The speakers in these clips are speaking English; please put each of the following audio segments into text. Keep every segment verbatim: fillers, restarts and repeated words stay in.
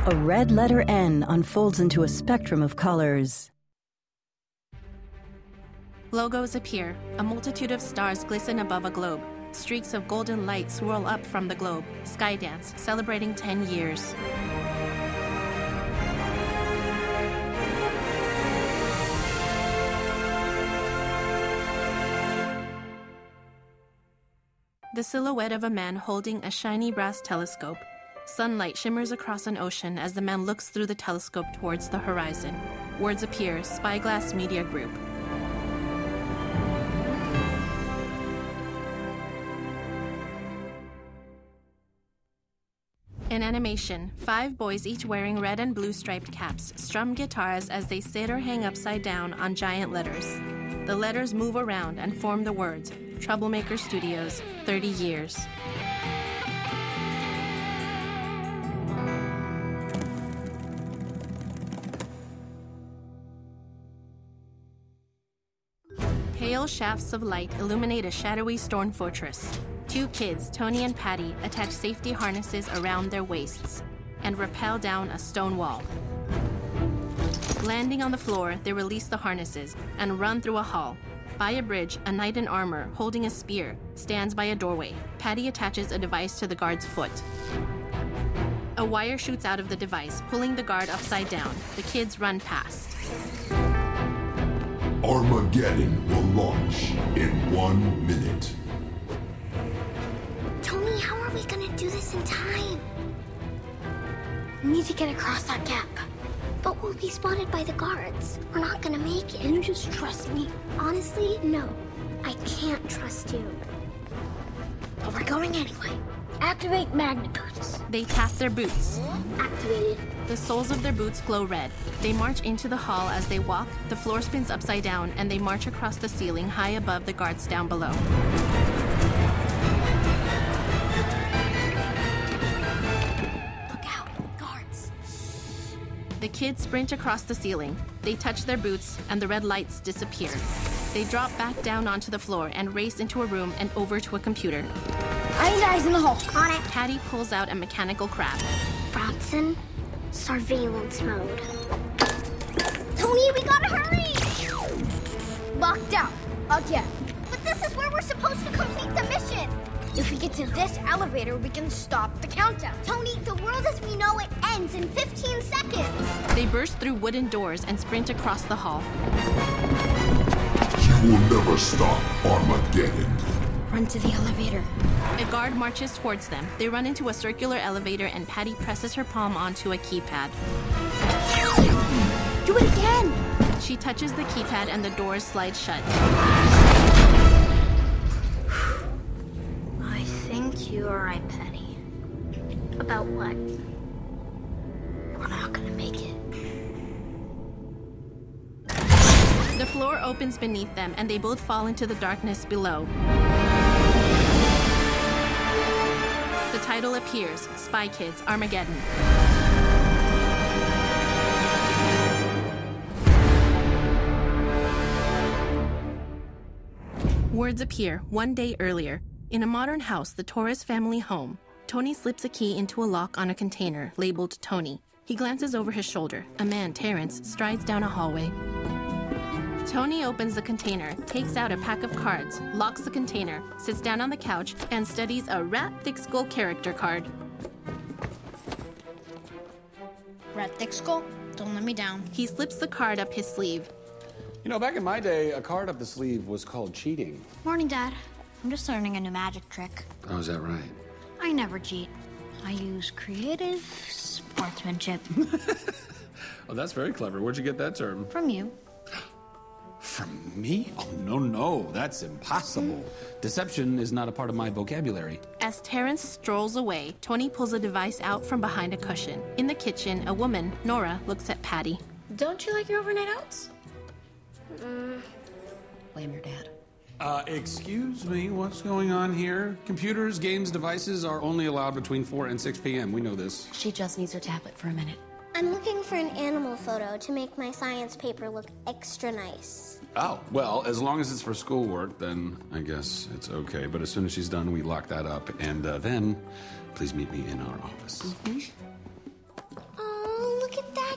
A red letter N unfolds into a spectrum of colors. Logos appear. A multitude of stars glisten above a globe. Streaks of golden light swirl up from the globe. Skydance, celebrating ten years. The silhouette of a man holding a shiny brass telescope. Sunlight shimmers across an ocean as the man looks through the telescope towards the horizon. Words appear, Spyglass Media Group. In animation, five boys, each wearing red and blue striped caps, strum guitars as they sit or hang upside down on giant letters. The letters move around and form the words, Troublemaker Studios, thirty years. Pale shafts of light illuminate a shadowy stone fortress. Two kids, Tony and Patty, attach safety harnesses around their waists and rappel down a stone wall. Landing on the floor, they release the harnesses and run through a hall. By a bridge, a knight in armor, holding a spear, stands by a doorway. Patty attaches a device to the guard's foot. A wire shoots out of the device, pulling the guard upside down. The kids run past. Armageddon will launch in one minute. Tony, how are we gonna do this in time? We need to get across that gap. But we'll be spotted by the guards. We're not gonna make it. Can you just trust me? Honestly, no. I can't trust you. But we're going anyway. Activate magnet boots. They tap their boots. Activated. The soles of their boots glow red. They march into the hall. As they walk, the floor spins upside down, and they march across the ceiling high above the guards down below. The kids sprint across the ceiling. They touch their boots, and the red lights disappear. They drop back down onto the floor and race into a room and over to a computer. I need eyes in the hole. On it. Patty pulls out a mechanical crab. Bronson, surveillance mode. Tony, we gotta hurry! Locked out. Again. But this is where we're supposed to complete the mission. If we get to this elevator, we can stop the countdown. Tony, the world as we know it ends in fifteen seconds. They burst through wooden doors and sprint across the hall. You will never stop Armageddon. Run to the elevator. A guard marches towards them. They run into a circular elevator, and Patty presses her palm onto a keypad. Do it again! She touches the keypad, and the doors slide shut. You are right, Patty. About what? We're not gonna make it. The floor opens beneath them, and they both fall into the darkness below. The title appears, Spy Kids Armageddon. Words appear one day earlier. In a modern house, the Torres family home, Tony slips a key into a lock on a container labeled Tony. He glances over his shoulder. A man, Terrence, strides down a hallway. Tony opens the container, takes out a pack of cards, locks the container, sits down on the couch, and studies a Rat Thick Skull character card. Rat Thick Skull, don't let me down. He slips the card up his sleeve. You know, back in my day, a card up the sleeve was called cheating. Morning, Dad. I'm just learning a new magic trick. Oh, is that right? I never cheat. I use creative sportsmanship. Oh, that's very clever. Where'd you get that term? From you. From me? Oh, no, no. That's impossible. Deception is not a part of my vocabulary. As Terrence strolls away, Tony pulls a device out from behind a cushion. In the kitchen, a woman, Nora, looks at Patty. Don't you like your overnight outs? Mm. Blame your dad. Uh, excuse me, what's going on here? Computers, games, devices are only allowed between four and six p.m. We know this. She just needs her tablet for a minute. I'm looking for an animal photo to make my science paper look extra nice. Oh, well, as long as it's for schoolwork, then I guess it's okay. But as soon as she's done, we lock that up. And uh, then, please meet me in our office. Mm-hmm.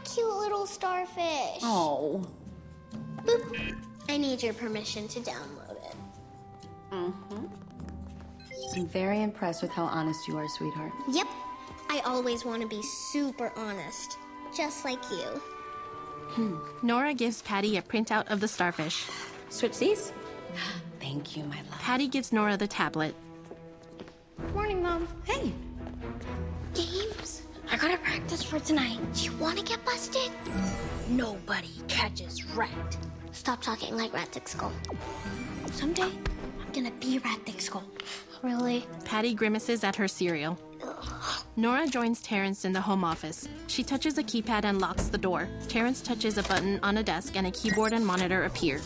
cute little starfish. Oh. Boop. I need your permission to download it. Mm-hmm. I'm very impressed with how honest you are, sweetheart. Yep. I always want to be super honest, just like you. Nora gives Patty a printout of the starfish. Switch these? Thank you, my love. Patty gives Nora the tablet. Morning, Mom. Hey. James, I gotta practice for tonight. Do you want to get busted? Nobody catches Rat. Stop talking like Rat Thick Skull. Someday, I'm gonna be Rat Thick Skull. Really? Patty grimaces at her cereal. Nora joins Terrence in the home office. She touches a keypad and locks the door. Terrence touches a button on a desk and a keyboard and monitor appear.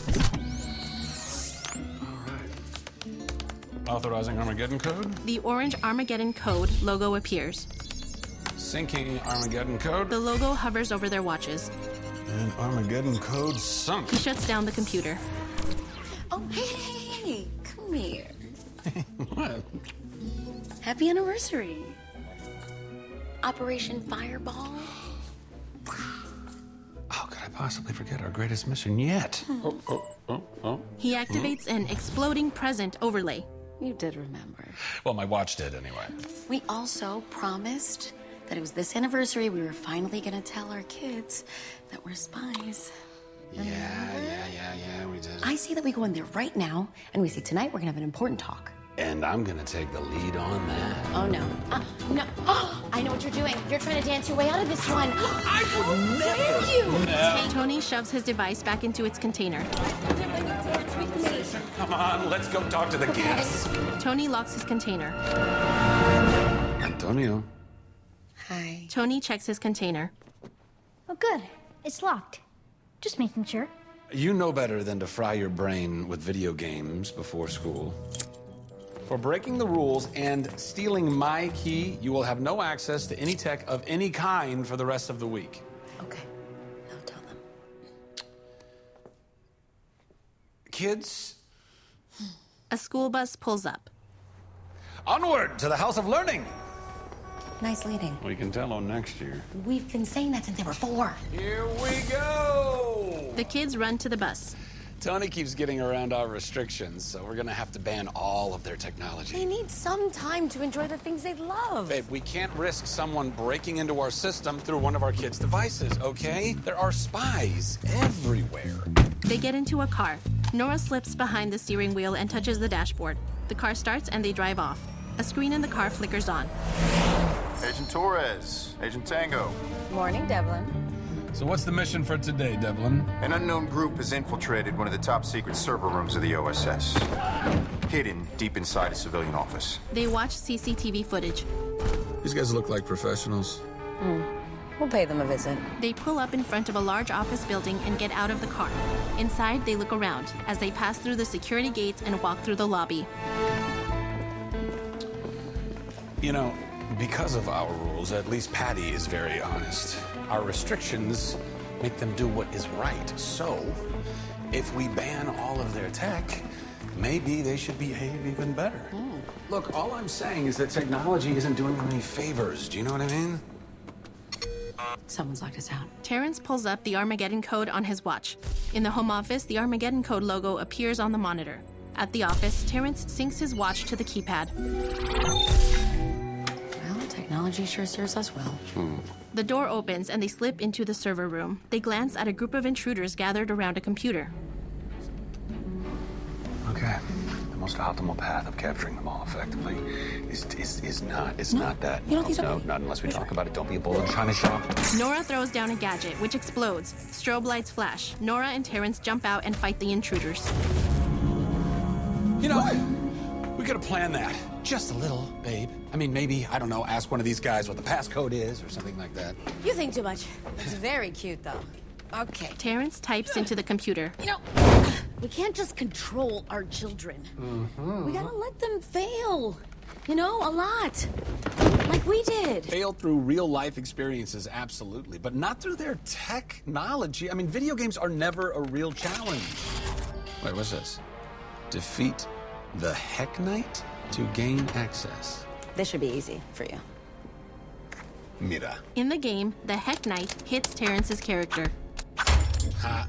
Authorizing Armageddon code. The orange Armageddon code logo appears. Syncing Armageddon code. The logo hovers over their watches. And Armageddon code sunk. He shuts down the computer. Oh, hey, hey, hey, hey. Come here. What? Happy anniversary. Operation Fireball. How could I possibly forget our greatest mission yet? Oh, oh, oh, oh. He activates an exploding present overlay. You did remember. Well, my watch did anyway. We also promised that it was this anniversary we were finally gonna tell our kids that we're spies. Yeah, yeah, yeah, yeah, we did. I say that we go in there right now and we say tonight we're gonna have an important talk. And I'm gonna take the lead on that. Oh no. Uh, no. Oh, I know what you're doing. You're trying to dance your way out of this one. I would never. You. No. Tony shoves his device back into its container. Come on, let's go talk to the guests. Tony locks his container. Antonio. Hi. Tony checks his container. Oh, good. It's locked. Just making sure. You know better than to fry your brain with video games before school. For breaking the rules and stealing my key, you will have no access to any tech of any kind for the rest of the week. Okay. I'll tell them. Kids, A school bus pulls up. onward to the House of Learning. Nice leading. We can tell on next year. We've been saying that since they were four. Here we go. The kids run to the bus. Tony keeps getting around our restrictions, so we're gonna have to ban all of their technology. They need some time to enjoy the things they love. Babe, we can't risk someone breaking into our system through one of our kids' devices, okay? There are spies everywhere. They get into a car. Nora slips behind the steering wheel and touches the dashboard. The car starts and they drive off. A screen in the car flickers on. Agent Torres, Agent Tango. Morning, Devlin. So what's the mission for today, Devlin? An unknown group has infiltrated one of the top secret server rooms of the O S S. Hidden deep inside a civilian office. They watch C C T V footage. These guys look like professionals. Hmm. We'll pay them a visit. They pull up in front of a large office building and get out of the car. Inside, they look around as they pass through the security gates and walk through the lobby. You know, because of our rules, at least Patty is very honest. Our restrictions make them do what is right. So, if we ban all of their tech, maybe they should behave even better. Mm. Look, all I'm saying is that technology isn't doing them any favors. Do you know what I mean? Someone's locked us out. Terrence pulls up the Armageddon code on his watch. In the home office, the Armageddon code logo appears on the monitor. At the office, Terrence syncs his watch to the keypad. Well, technology sure serves us well. Hmm. The door opens and they slip into the server room. They glance at a group of intruders gathered around a computer. Okay. The most optimal path of capturing them all effectively is is, is not is No. not that. You don't think so? No, not unless we talk about it. Don't be a bull in a china shop. Nora throws down a gadget, which explodes. Strobe lights flash. Nora and Terrence jump out and fight the intruders. You know, we could have planned that. Just a little, babe. I mean, maybe, I don't know, ask one of these guys what the passcode is or something like that. You think too much. It's very cute, though. Okay. Terrence types into the computer. You know, we can't just control our children. Mm-hmm. We gotta let them fail. You know, a lot. Like we did. Fail through real life experiences, absolutely, but not through their technology. I mean, video games are never a real challenge. Wait, what's this? Defeat the Heck Knight to gain access. This should be easy for you. Mira. In the game, the Heck Knight hits Terrence's character. Uh,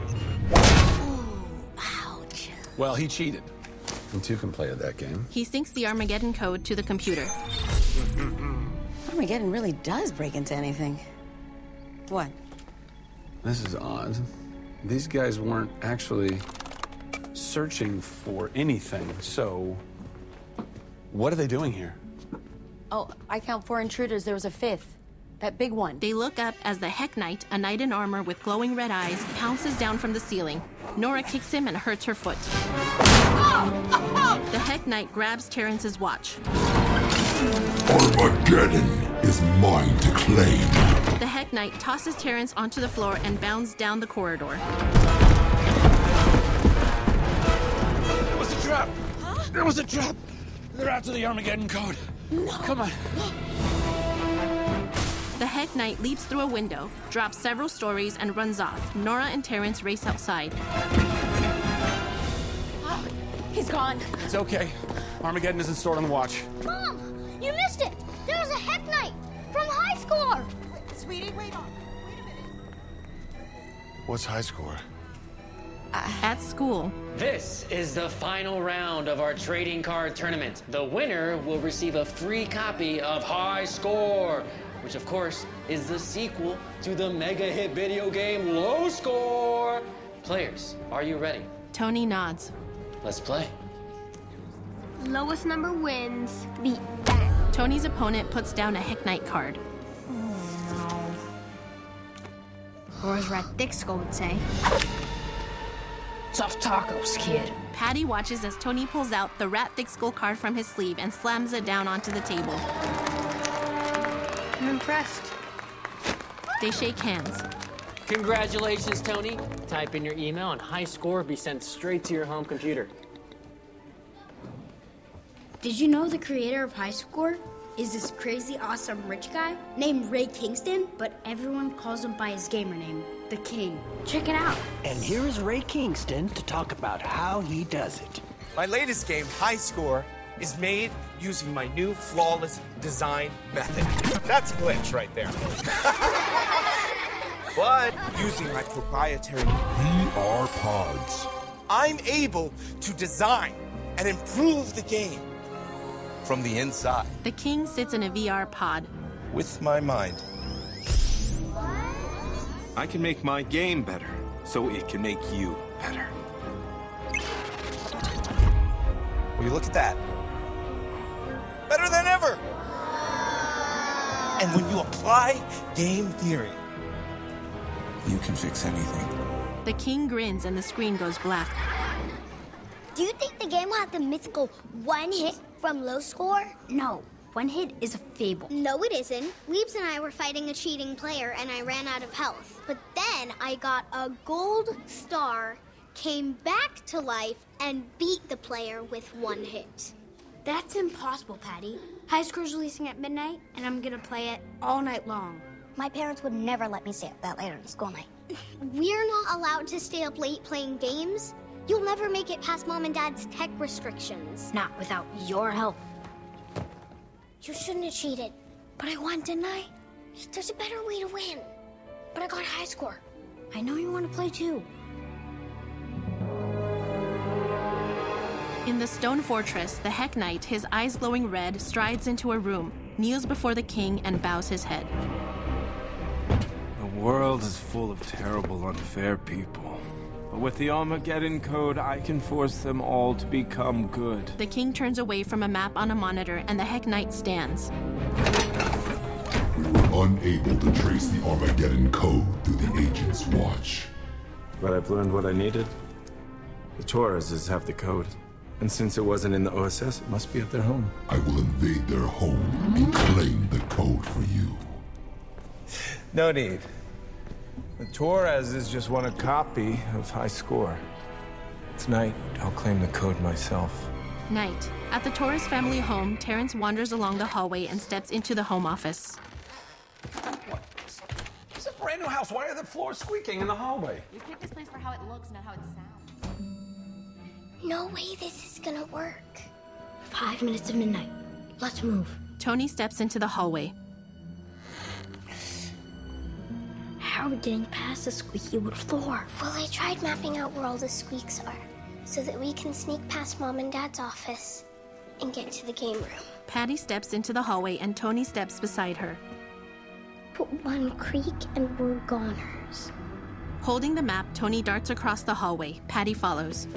Ouch. well, he cheated. And two can play at that game. He syncs the Armageddon code to the computer. Armageddon really does break into anything. What? This is odd. These guys weren't actually searching for anything, so what are they doing here? Oh, I count four intruders. There was a fifth. That big one. They look up as the Heck Knight, a knight in armor with glowing red eyes, pounces down from the ceiling. Nora kicks him and hurts her foot. The Heck Knight grabs Terrence's watch. Armageddon is mine to claim. The Heck Knight tosses Terrence onto the floor and bounds down the corridor. There was a trap! Huh? There was a trap! They're after the Armageddon code. No. Come on. The Heck Knight leaps through a window, drops several stories, and runs off. Nora and Terrence race outside. Oh, he's gone. It's okay. Armageddon isn't stored on the watch. Mom, you missed it. There was a Heck Knight from High Score. Wait, sweetie, wait on. Wait a minute. What's high score? At school. This is the final round of our trading card tournament. The winner will receive a free copy of High Score, which of course is the sequel to the mega hit video game Low Score. Players, are you ready? Tony nods. Let's play. Lowest number wins. Beat that. Tony's opponent puts down a Heck Knight card. Oh, no. Or as Rat Thick Skull would say. Soft tacos, kid. Patty watches as Tony pulls out the Rat Thick Skull card from his sleeve and slams it down onto the table. I'm impressed. They shake hands. Congratulations, Tony. Type in your email and High Score will be sent straight to your home computer. Did you know the creator of High Score is this crazy, awesome rich guy named Ray Kingston? But everyone calls him by his gamer name, The King. Check it out. And here is Ray Kingston to talk about how he does it. My latest game, High Score, is made using my new flawless design method. That's a glitch right there. But using my proprietary V R pods, I'm able to design and improve the game from the inside. The King sits in a V R pod. With my mind. I can make my game better, so it can make you better. Will you look at that? Better than ever! And when you apply game theory, you can fix anything. The King grins and the screen goes black. Do you think the game will have the mythical one hit from Low Score? No, one hit is a fable. No, it isn't. Weebs and I were fighting a cheating player and I ran out of health. But then I got a gold star, came back to life, and beat the player with one hit. That's impossible, Patty. High Score's releasing at midnight, and I'm gonna play it all night long. My parents would never let me stay up that late on school night. We're not allowed to stay up late playing games. You'll never make it past Mom and Dad's tech restrictions. Not without your help. You shouldn't have cheated. But I won, didn't I? There's a better way to win. But I got High Score. I know you want to play too. In the stone fortress, the Heck Knight, his eyes glowing red, strides into a room, kneels before the King, and bows his head. The world is full of terrible, unfair people. But with the Armageddon code, I can force them all to become good. The King turns away from a map on a monitor, and the Heck Knight stands. We were unable to trace the Armageddon code through the Agent's watch. But I've learned what I needed. The Tauruses have the code. And since it wasn't in the O S S, it must be at their home. I will invade their home and claim the code for you. No need. The Tauruses just want a copy of High Score. Tonight, I'll claim the code myself. Night. At the Torres family home, Terrence wanders along the hallway and steps into the home office. What? It's a brand new house. Why are the floors squeaking in the hallway? You picked this place for how it looks, not how it sounds. No way this is gonna work. Five minutes of midnight. Let's move. Tony steps into the hallway. How are we getting past the squeaky wood floor? Well, I tried mapping out where all the squeaks are, so that we can sneak past Mom and Dad's office and get to the game room. Patty steps into the hallway and Tony steps beside her. Put one creak and we're goners. Holding the map, Tony darts across the hallway. Patty follows.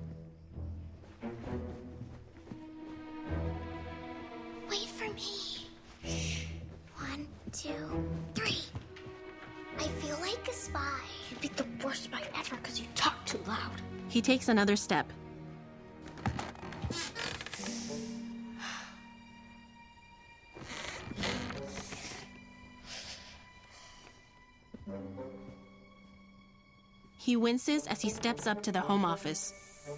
Wait for me. One, two, three. I feel like a spy. You'd be the worst spy ever because you talk too loud. He takes another step. He winces as he steps up to the home office.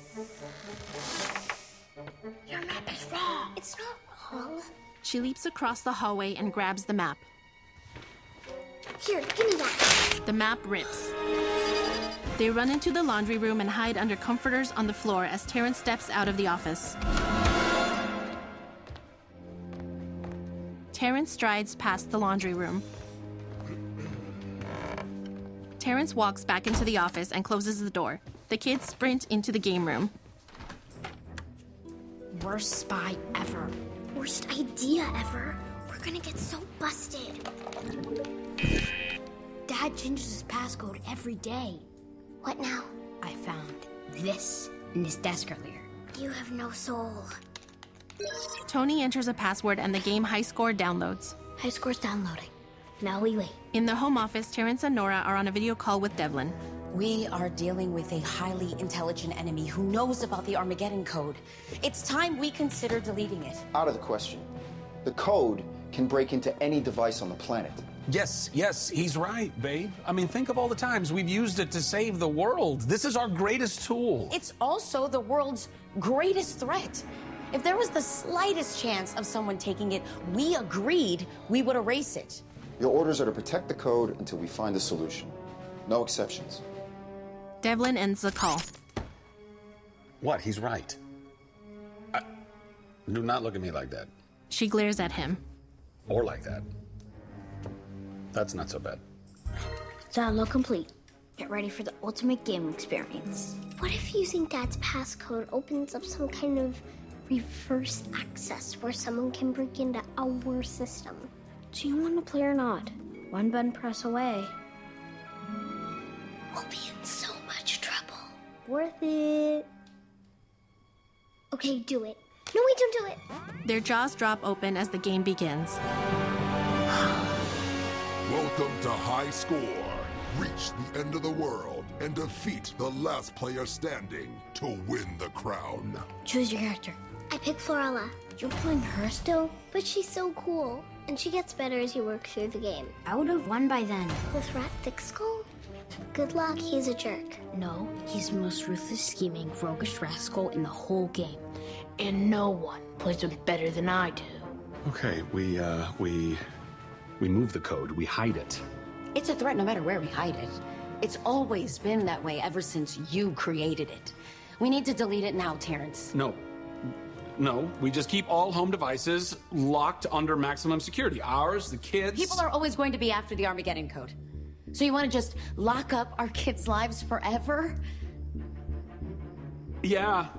Your map is wrong. It's not wrong. She leaps across the hallway and grabs the map. Here, give me that. The map rips. They run into the laundry room and hide under comforters on the floor as Terrence steps out of the office. Terrence strides past the laundry room. Terrence walks back into the office and closes the door. The kids sprint into the game room. Worst spy ever. Worst idea ever. We're gonna get so busted. Dad changes his passcode every day. What now? I found this in his desk earlier. You have no soul. Tony enters a password and the game High Score downloads. High Score's downloading. Now we wait. In the home office, Terrence and Nora are on a video call with Devlin. We are dealing with a highly intelligent enemy who knows about the Armageddon code. It's time we consider deleting it. Out of the question. The code can break into any device on the planet. Yes, yes, he's right, babe. I mean, think of all the times we've used it to save the world. This is our greatest tool. It's also the world's greatest threat. If there was the slightest chance of someone taking it, we agreed we would erase it. Your orders are to protect the code until we find a solution. No exceptions. Devlin ends the call. What? He's right. I... Do not look at me like that. She glares at him. Or like that. That's not so bad. Download complete. Get ready for the ultimate game experience. What if using Dad's passcode opens up some kind of reverse access where someone can break into our system? Do you want to play or not? One button press away. We'll be in so much trouble. Worth it. Okay, do it. No, wait, don't do it. Their jaws drop open as the game begins. Welcome to High Score. Reach the end of the world and defeat the last player standing to win the crown. Choose your character. I picked Florella. You're playing her still? But she's so cool. And she gets better as you work through the game. I would have won by then. With Rat Thick Skull? Good luck, he's a jerk. No, he's the most ruthless, scheming, roguish rascal in the whole game. And no one plays him better than I do. Okay, we, uh, we... We move the code, we hide it. It's a threat no matter where we hide it. It's always been that way ever since you created it. We need to delete it now, Terrence. No. No, we just keep all home devices locked under maximum security. Ours, the kids... People are always going to be after the Armageddon code. So you want to just lock up our kids' lives forever? Yeah.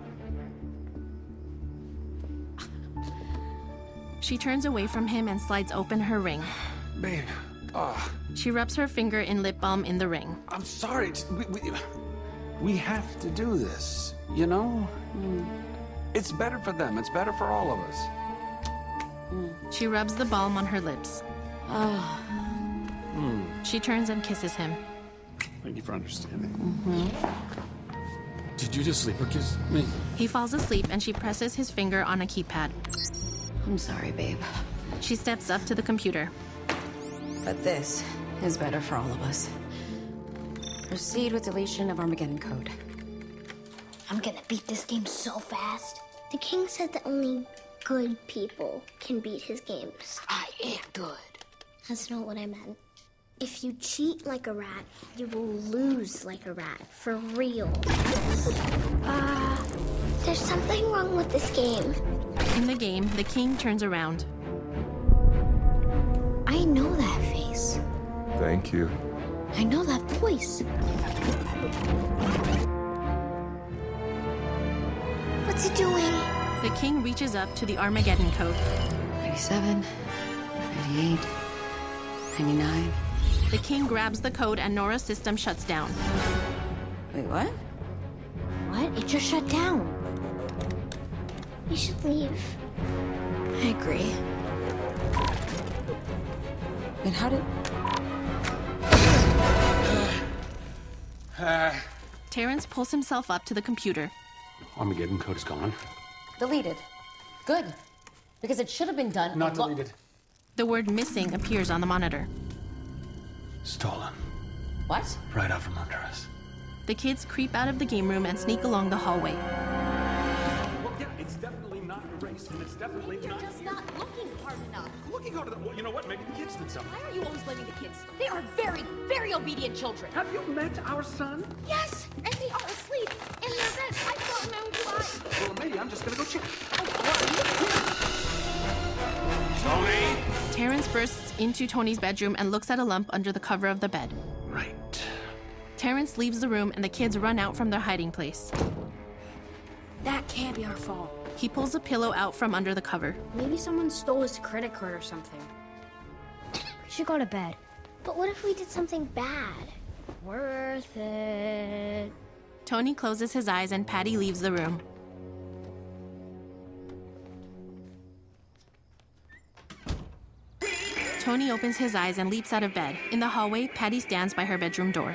She turns away from him and slides open her ring. Babe, ah. She rubs her finger in lip balm in the ring. I'm sorry. We, we, we have to do this, you know? Mm. It's better for them. It's better for all of us. Mm. She rubs the balm on her lips. Ah. Mm. She turns and kisses him. Thank you for understanding. Mm-hmm. Did you just sleep or kiss me? He falls asleep and she presses his finger on a keypad. I'm sorry, babe. She steps up to the computer. But this is better for all of us. Proceed with deletion of Armageddon code. I'm gonna beat this game so fast. The king said that only good people can beat his games. I am good. That's not what I meant. If you cheat like a rat, you will lose like a rat. For real. Ah, uh, there's something wrong with this game. In the game, the king turns around. I know that face. Thank you. I know that voice. What's it doing? The king reaches up to the Armageddon code. ninety-seven, ninety-eight, ninety-nine. The king grabs the code and Nora's system shuts down. Wait, what? What? It just shut down. You should leave. I agree. And how did... Uh, Terrence pulls himself up to the computer. Armageddon code is gone. Deleted. Good. Because it should have been done. Not deleted. The word missing appears on the monitor. Stolen. What? Right out from under us. The kids creep out of the game room and sneak along the hallway. Well, yeah, it's definitely not erased, and it's definitely You're not just here. not looking hard enough. Looking harder than... Well, you know what? Maybe the kids did something. Why are you always blaming the kids? They are very, very obedient children. Have you met our son? Yes, and they are asleep in their beds. I saw them out twice. Well, maybe I'm just gonna go check. Tony! Terrence bursts into Tony's bedroom and looks at a lump under the cover of the bed. Right. Terrence leaves the room and the kids run out from their hiding place. That can't be our fault. He pulls a pillow out from under the cover. Maybe someone stole his credit card or something. We should go to bed. But what if we did something bad? Worth it. Tony closes his eyes and Patty leaves the room. Tony opens his eyes and leaps out of bed. In the hallway, Patty stands by her bedroom door.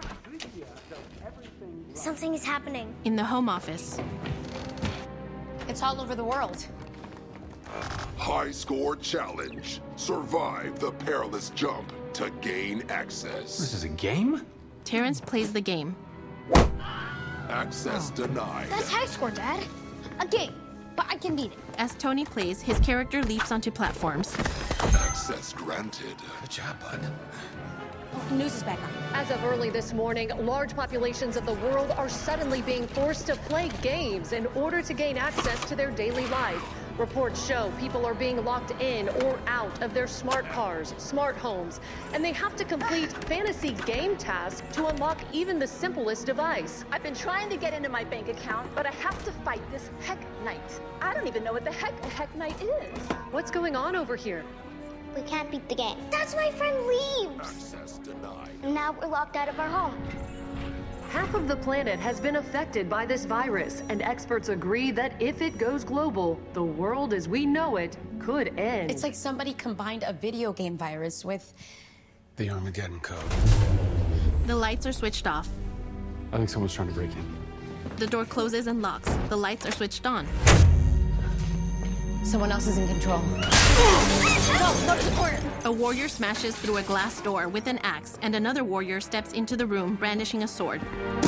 Something is happening. In the home office, It's all over the world. High Score Challenge. Survive the perilous jump to gain access. This is a game? Terrence plays the game. Access denied. That's High Score, Dad. A game, but I can beat it. As Tony plays, his character leaps onto platforms. Access granted. Good job, bud. Oh, news is back on. As of early this morning, large populations of the world are suddenly being forced to play games in order to gain access to their daily life. Reports show people are being locked in or out of their smart cars, smart homes, and they have to complete fantasy game tasks to unlock even the simplest device. I've been trying to get into my bank account, but I have to fight this Heck Knight. I don't even know what the heck a Heck Knight is. What's going on over here? We can't beat the game. That's my friend Leaves. Access denied. And now we're locked out of our home. Half of the planet has been affected by this virus, and experts agree that if it goes global, the world as we know it could end. It's like somebody combined a video game virus with... The Armageddon code. The lights are switched off. I think someone's trying to break in. The door closes and locks. The lights are switched on. Someone else is in control. No, go to the corner. A warrior smashes through a glass door with an axe, and another warrior steps into the room brandishing a sword.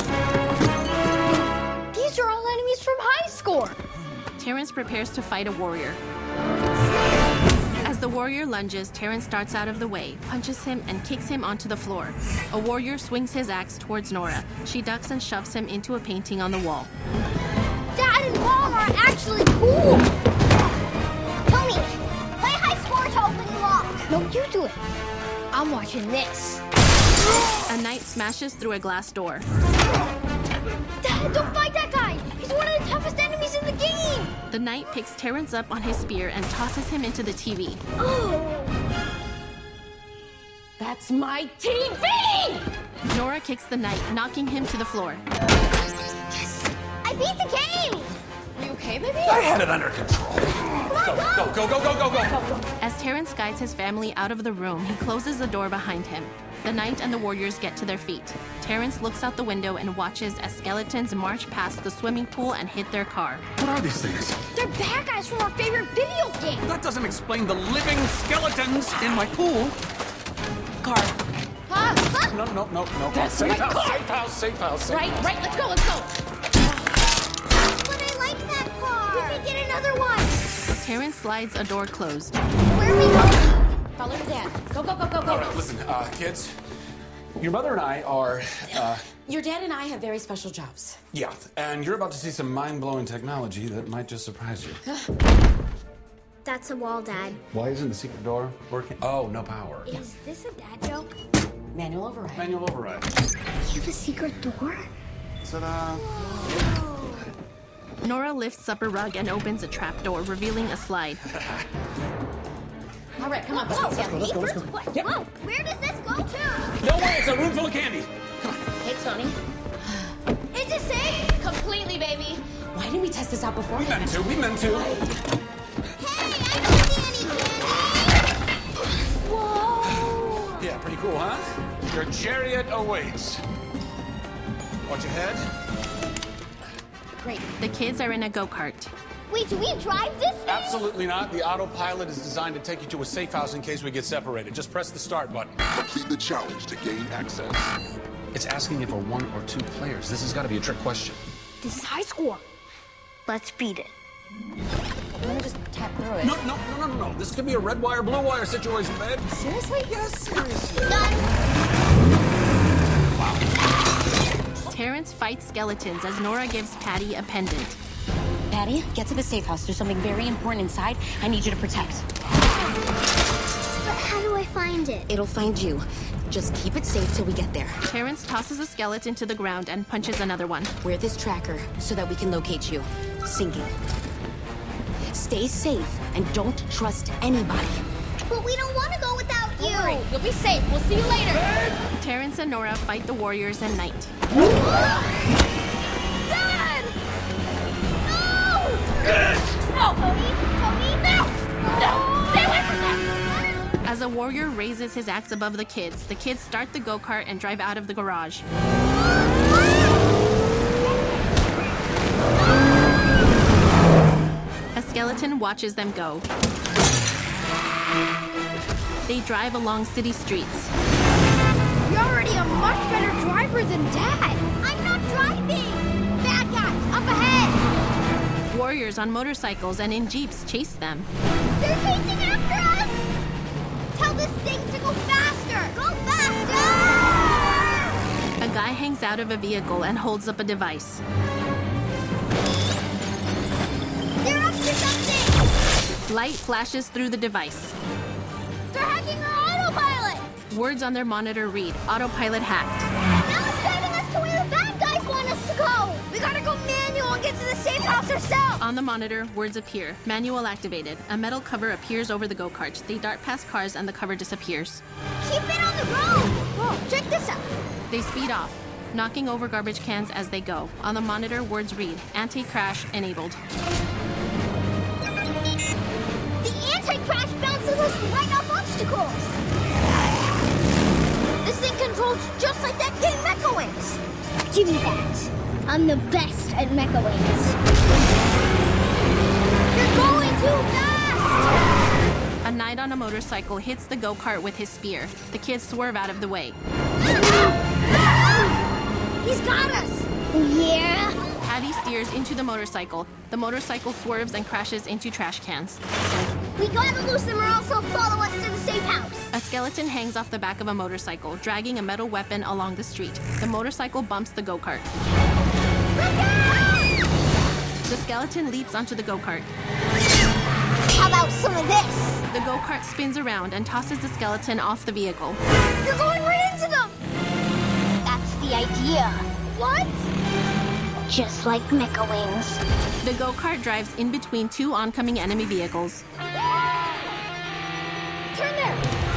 These are all enemies from High Score. Terrence prepares to fight a warrior. As the warrior lunges, Terrence darts out of the way, punches him, and kicks him onto the floor. A warrior swings his axe towards Nora. She ducks and shoves him into a painting on the wall. Dad and Mom are actually cool. Tony, play High Score to open the lock. No, you do it. I'm watching this. A knight smashes through a glass door. Dad, don't fight that guy. He's one of the toughest enemies in the game. The knight picks Terrence up on his spear and tosses him into the T V. Oh. That's my T V! Nora kicks the knight, knocking him to the floor. Yes, I beat the game. Are you okay, baby? I had it under control. Go, Go, go, go, go, go, go! As Terrence guides his family out of the room, he closes the door behind him. The knight and the warriors get to their feet. Terrence looks out the window and watches as skeletons march past the swimming pool and hit their car. What are these things? They're bad guys from our favorite video game. That doesn't explain the living skeletons in my pool. Car. Huh? Huh? No, no, no, no. That's safe my house, car. safe house, safe house, safe Right, house. right, let's go, let's go. But I like that car. We can get another one. Terrence slides a door closed. Where are we going? Follow your dad. Go, go, go, go, go. All right, listen, uh, kids. Your mother and I are, uh... Your dad and I have very special jobs. yeah, and you're about to see some mind-blowing technology that might just surprise you. That's a wall, Dad. Why isn't the secret door working? Oh, no power. Is this a dad joke? Manual override. Manual override. You have a secret door? Ta-da! Nora lifts up a rug and opens a trapdoor, revealing a slide. All right, come on, Whoa, let's go. Let's go. Let's go. Whoa, yep. Whoa, where does this go to? No way, it's a room full of candy. Hey, Tony. Is it safe? Completely, baby. Why didn't we test this out before? We meant to. We meant to. Hey, I don't see any candy. Whoa. Yeah, pretty cool, huh? Your chariot awaits. Watch your head. Great. The kids are in a go-kart. Wait, do we drive this thing? Absolutely not. The autopilot is designed to take you to a safe house in case we get separated. Just press the start button. Complete the challenge to gain access. It's asking if we're one or two players. This has got to be a trick question. This is high score. Let's beat it. I'm gonna just tap through it. No, no, no, no, no, no. This could be a red wire, blue wire situation, babe. Seriously? Yes, seriously. Terrence fights skeletons as Nora gives Patty a pendant. Patty, get to the safe house. There's something very important inside I need you to protect. But how do I find it? It'll find you. Just keep it safe till we get there. Terrence tosses a skeleton to the ground and punches another one. Wear this tracker so that we can locate you. Sinking. Stay safe and don't trust anybody. But we don't want to go without you. Don't worry, you'll be safe. We'll see you later. Terrence and Nora fight the warriors and Knight. Dad! No! No! Tony! Tony! No! No! Stay away from them! As a warrior raises his axe above the kids, the kids start the go-kart and drive out of the garage. A skeleton watches them go. They drive along city streets. You're already a much better driver than Dad. I'm not driving! Bad guys, up ahead! Warriors on motorcycles and in jeeps chase them. They're chasing after us! Tell this thing to go faster! Go faster! A guy hangs out of a vehicle and holds up a device. They're up to something! Light flashes through the device. They're hacking our autopilot! Words on their monitor read, autopilot hacked. Now it's guiding us to where the bad guys want us to go! We gotta go manual and get to the safe house ourselves! On the monitor, words appear. Manual activated. A metal cover appears over the go-kart. They dart past cars and the cover disappears. Keep it on the road! Whoa, check this out! They speed off, knocking over garbage cans as they go. On the monitor, words read, anti-crash enabled. The anti-crash bounces us right off obstacles! This thing controls just like that game Mecha Wings! Give me that. I'm the best at Mecha Wings. You're going too fast! A knight on a motorcycle hits the go-kart with his spear. The kids swerve out of the way. He's got us! Yeah? Patty steers into the motorcycle. The motorcycle swerves and crashes into trash cans. We gotta lose them or else they'll follow us to the safe house! A skeleton hangs off the back of a motorcycle, dragging a metal weapon along the street. The motorcycle bumps the go-kart. The skeleton leaps onto the go-kart. How about some of this? The go-kart spins around and tosses the skeleton off the vehicle. You're going right into them! That's the idea. What? Just like Mecha Wings. The go-kart drives in between two oncoming enemy vehicles. Turn there!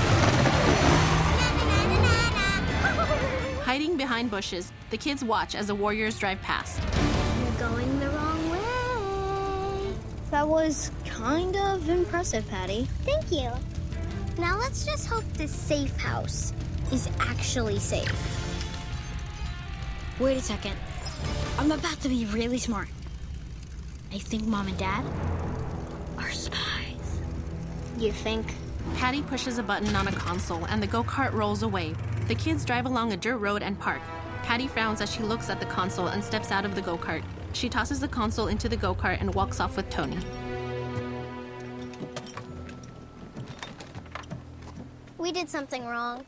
Hiding behind bushes, the kids watch as the warriors drive past. You're going the wrong way. That was kind of impressive, Patty. Thank you. Now let's just hope this safe house is actually safe. Wait a second. I'm about to be really smart. I think Mom and Dad are spies. You think? Patty pushes a button on a console and the go-kart rolls away. The kids drive along a dirt road and park. Patty frowns as she looks at the console and steps out of the go-kart. She tosses the console into the go-kart and walks off with Tony. We did something wrong.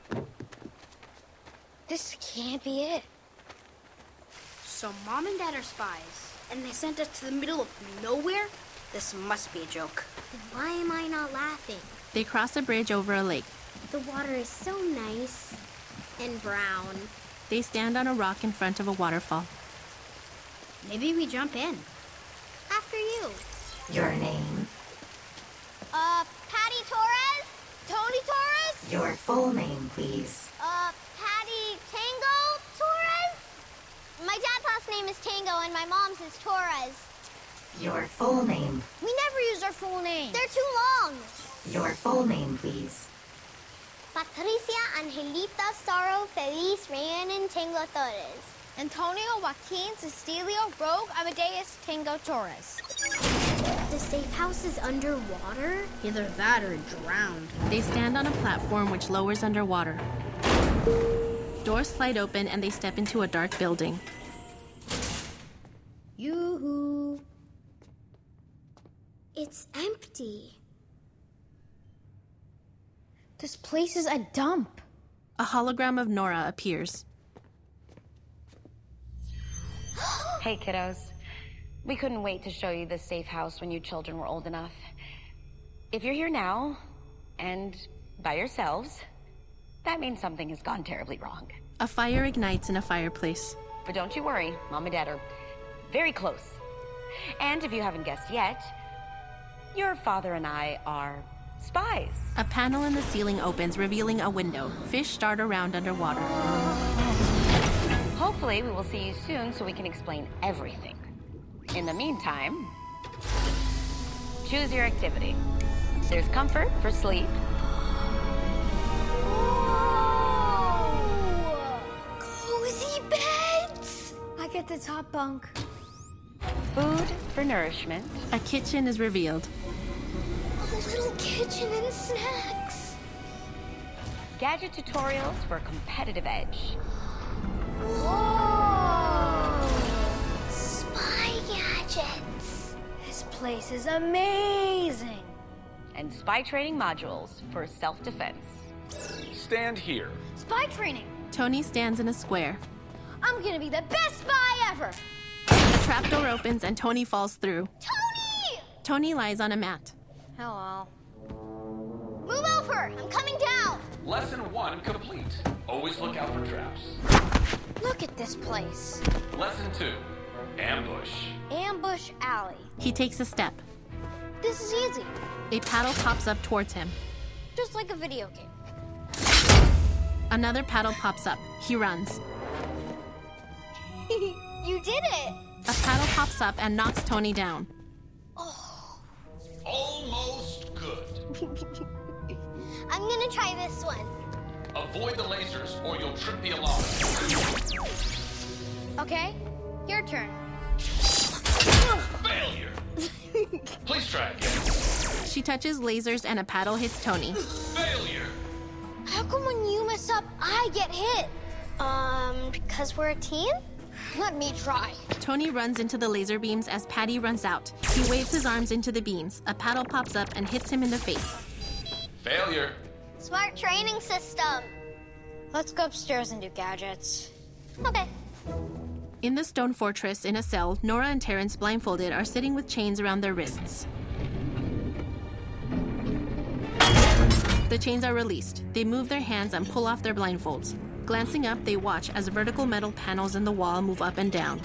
This can't be it. So Mom and Dad are spies, and they sent us to the middle of nowhere? This must be a joke. Why am I not laughing? They cross a bridge over a lake. The water is so nice. And brown. They stand on a rock in front of a waterfall. Maybe we jump in. After you. Your name? Uh, Patty Torres? Tony Torres? Your full name, please. Uh, Patty Tango Torres? My dad's last name is Tango and my mom's is Torres. Your full name. We never use our full name. They're too long. Your full name, please. Patricia Angelita Saro Feliz Rayanen Tango Torres. Antonio Joaquin Cecilio Rogue Amadeus Tango Torres. The safe house is underwater? Either that or drowned. They stand on a platform which lowers underwater. Doors slide open and they step into a dark building. Yoo-hoo. It's empty. This place is a dump. A hologram of Nora appears. Hey, kiddos. We couldn't wait to show you the safe house when you children were old enough. If you're here now, and by yourselves, that means something has gone terribly wrong. A fire ignites in a fireplace. But don't you worry, Mom and Dad are very close. And if you haven't guessed yet, your father and I are spies. A panel in the ceiling opens, revealing a window. Fish start around underwater. Hopefully, we will see you soon so we can explain everything. In the meantime, choose your activity. There's comfort for sleep. Cozy beds! I get the top bunk. Food for nourishment. A kitchen is revealed. A little kitchen and snacks. Gadget tutorials for a competitive edge. Whoa! Spy gadgets. This place is amazing. And spy training modules for self-defense. Stand here. Spy training. Tony stands in a square. I'm gonna be the best spy ever. The trapdoor opens and Tony falls through. Tony! Tony lies on a mat. Hello. Move over! I'm coming down! Lesson one complete. Always look out for traps. Look at this place. Lesson two, ambush. Ambush Alley. He takes a step. This is easy. A paddle pops up towards him. Just like a video game. Another paddle pops up. He runs. You did it! A paddle pops up and knocks Tony down. Oh. Almost good. I'm gonna try this one. Avoid the lasers or you'll trip the alarm. Okay, your turn. Failure. Please try again. She touches lasers and a paddle hits Tony. Failure. How come when you mess up, I get hit? Um, because we're a team? Let me try. Tony runs into the laser beams as Patty runs out. He waves his arms into the beams. A paddle pops up and hits him in the face. Failure. Smart training system. Let's go upstairs and do gadgets. Okay. In the stone fortress, in a cell, Nora and Terrence, blindfolded, are sitting with chains around their wrists. The chains are released. They move their hands and pull off their blindfolds. Glancing up, they watch as vertical metal panels in the wall move up and down.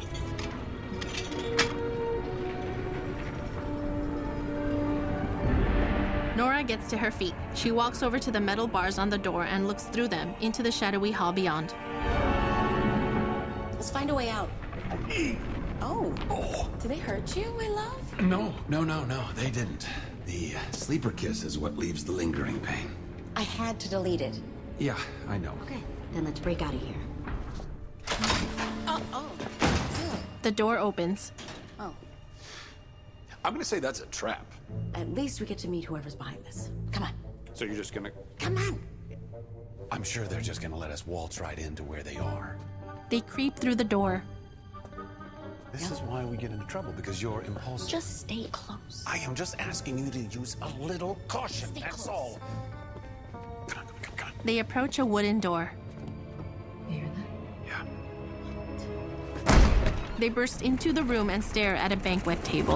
Nora gets to her feet. She walks over to the metal bars on the door and looks through them into the shadowy hall beyond. Let's find a way out. Oh. Oh. Did they hurt you, my love? No, no, no, no, they didn't. The uh, sleeper kiss is what leaves the lingering pain. I had to delete it. Yeah, I know. Okay, then let's break out of here. Oh, oh. The door opens. Oh. I'm gonna say that's a trap. At least we get to meet whoever's behind this. Come on. So you're just gonna... Come on. I'm sure they're just gonna let us waltz right into where they are. They creep through the door. This is why we get into trouble, because you're impulsive. Just stay close. I am just asking you to use a little caution, Stay that's close. all. Come on, come on, come on. They approach a wooden door. You hear that? Yeah. They burst into the room and stare at a banquet table.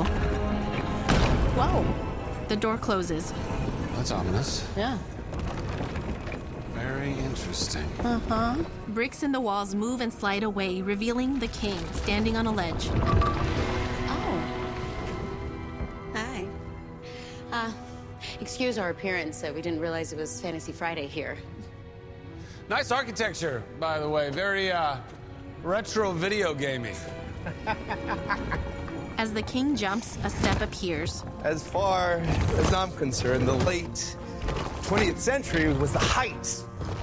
Whoa. The door closes. That's ominous. Yeah. Very Very interesting. Uh-huh. Bricks in the walls move and slide away, revealing the king standing on a ledge. Oh. Hi. Uh, excuse our appearance. Uh, we didn't realize it was Fantasy Friday here. Nice architecture, by the way. Very, uh, retro video gaming. As the king jumps, a step appears. As far as I'm concerned, the late twentieth century was the height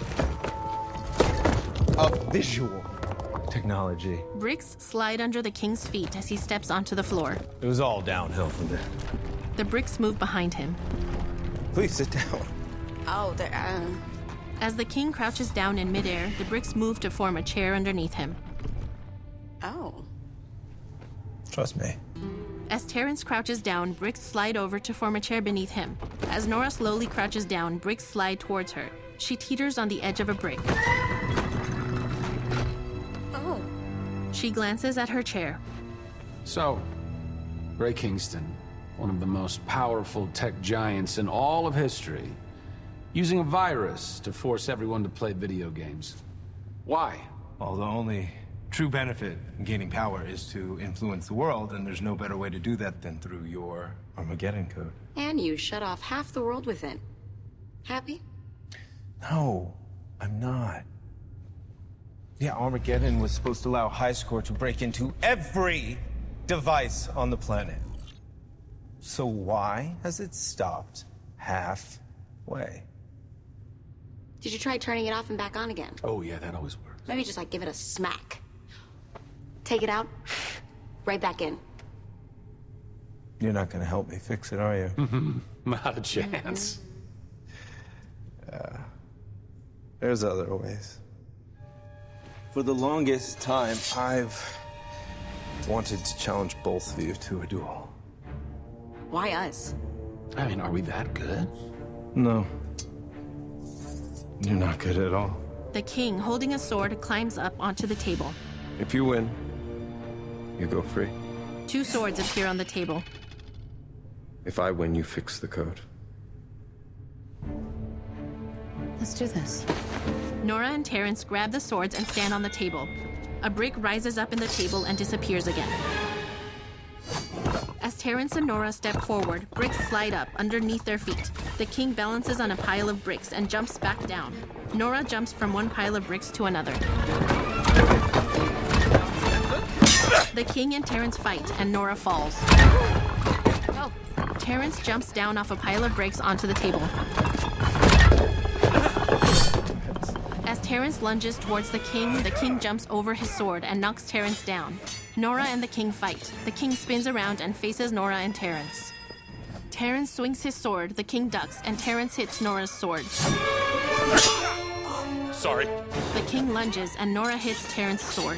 of visual technology. Bricks slide under the king's feet as he steps onto the floor. It was all downhill from there. The bricks move behind him. Please sit down. Oh, there. Uh... As the king crouches down in midair, the bricks move to form a chair underneath him. Oh. Trust me. As Terrence crouches down, bricks slide over to form a chair beneath him. As Nora slowly crouches down, bricks slide towards her. She teeters on the edge of a brick. Oh. She glances at her chair. So, Ray Kingston, one of the most powerful tech giants in all of history, using a virus to force everyone to play video games. Why? Well, the only true benefit in gaining power is to influence the world, and there's no better way to do that than through your Armageddon code. And you shut off half the world with it. Happy? No, I'm not. Yeah, Armageddon was supposed to allow High Score to break into every device on the planet. So why has it stopped halfway? Did you try turning it off and back on again? Oh, yeah, that always works. Maybe just, like, give it a smack. Take it out, right back in. You're not gonna help me fix it, are you? Not a chance. Uh, there's other ways. For the longest time, I've wanted to challenge both of you to a duel. Why us? I mean, are we that good? No. You're not good at all. The king, holding a sword, climbs up onto the table. If you win, you go free. Two swords appear on the table. If I win, you fix the code. Let's do this. Nora and Terrence grab the swords and stand on the table. A brick rises up in the table and disappears again. As Terrence and Nora step forward, bricks slide up underneath their feet. The king balances on a pile of bricks and jumps back down. Nora jumps from one pile of bricks to another. The king and Terrence fight, and Nora falls. Oh. Terrence jumps down off a pile of bricks onto the table. As Terrence lunges towards the king, the king jumps over his sword and knocks Terrence down. Nora and the king fight. The king spins around and faces Nora and Terrence. Terrence swings his sword, the king ducks, and Terrence hits Nora's sword. Sorry. The king lunges, and Nora hits Terrence's sword.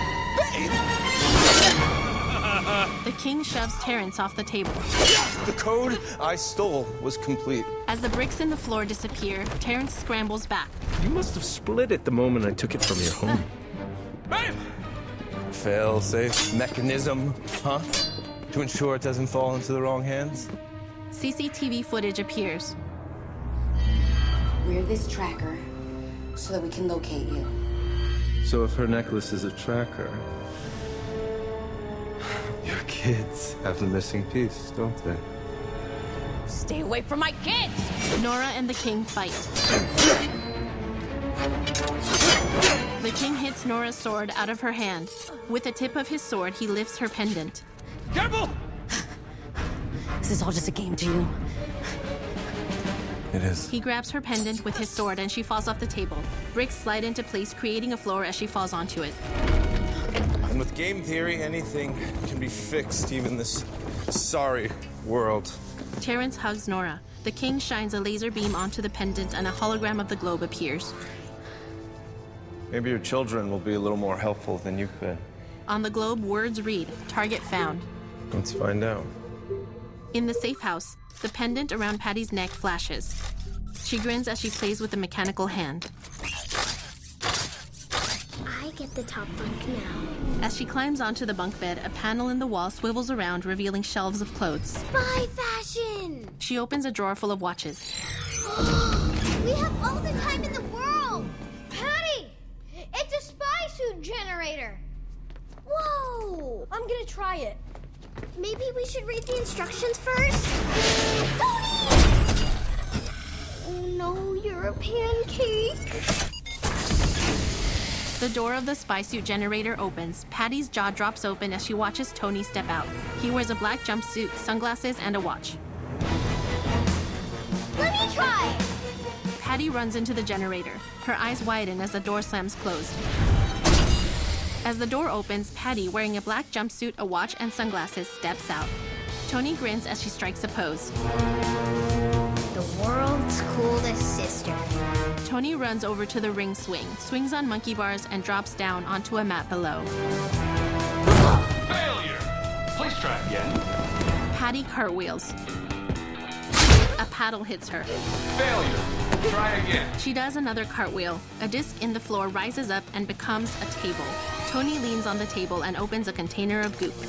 The king shoves Terrence off the table. The code I stole was complete. As the bricks in the floor disappear, Terrence scrambles back. You must have split it the moment I took it from your home. Babe! Fail-safe mechanism, huh? To ensure it doesn't fall into the wrong hands? C C T V footage appears. Wear this tracker so that we can locate you. So if her necklace is a tracker, your kids have the missing piece, don't they? Stay away from my kids! Nora and the king fight. The king hits Nora's sword out of her hand. With the tip of his sword, he lifts her pendant. Careful! Is this all just a game to you? It is. He grabs her pendant with his sword and she falls off the table. Bricks slide into place, creating a floor as she falls onto it. And with game theory, anything can be fixed, even this sorry world. Terrence hugs Nora. The king shines a laser beam onto the pendant and a hologram of the globe appears. Maybe your children will be a little more helpful than you could. On the globe, words read, target found. Let's find out. In the safe house, the pendant around Patty's neck flashes. She grins as she plays with the mechanical hand. I get the top bunk now. As she climbs onto the bunk bed, a panel in the wall swivels around, revealing shelves of clothes. Spy fashion! She opens a drawer full of watches. We have all the time in the world! generator. Whoa! I'm gonna try it. Maybe we should read the instructions first? Tony! Oh no, you're a pancake. The door of the spy suit generator opens. Patty's jaw drops open as she watches Tony step out. He wears a black jumpsuit, sunglasses, and a watch. Let me try! Patty runs into the generator. Her eyes widen as the door slams closed. As the door opens, Patty, wearing a black jumpsuit, a watch, and sunglasses, steps out. Tony grins as she strikes a pose. The world's coolest sister. Tony runs over to the ring swing, swings on monkey bars, and drops down onto a mat below. Failure! Please try again. Patty cartwheels. A paddle hits her. Failure! Try again. She does another cartwheel. A disc in the floor rises up and becomes a table. Tony leans on the table and opens a container of goop.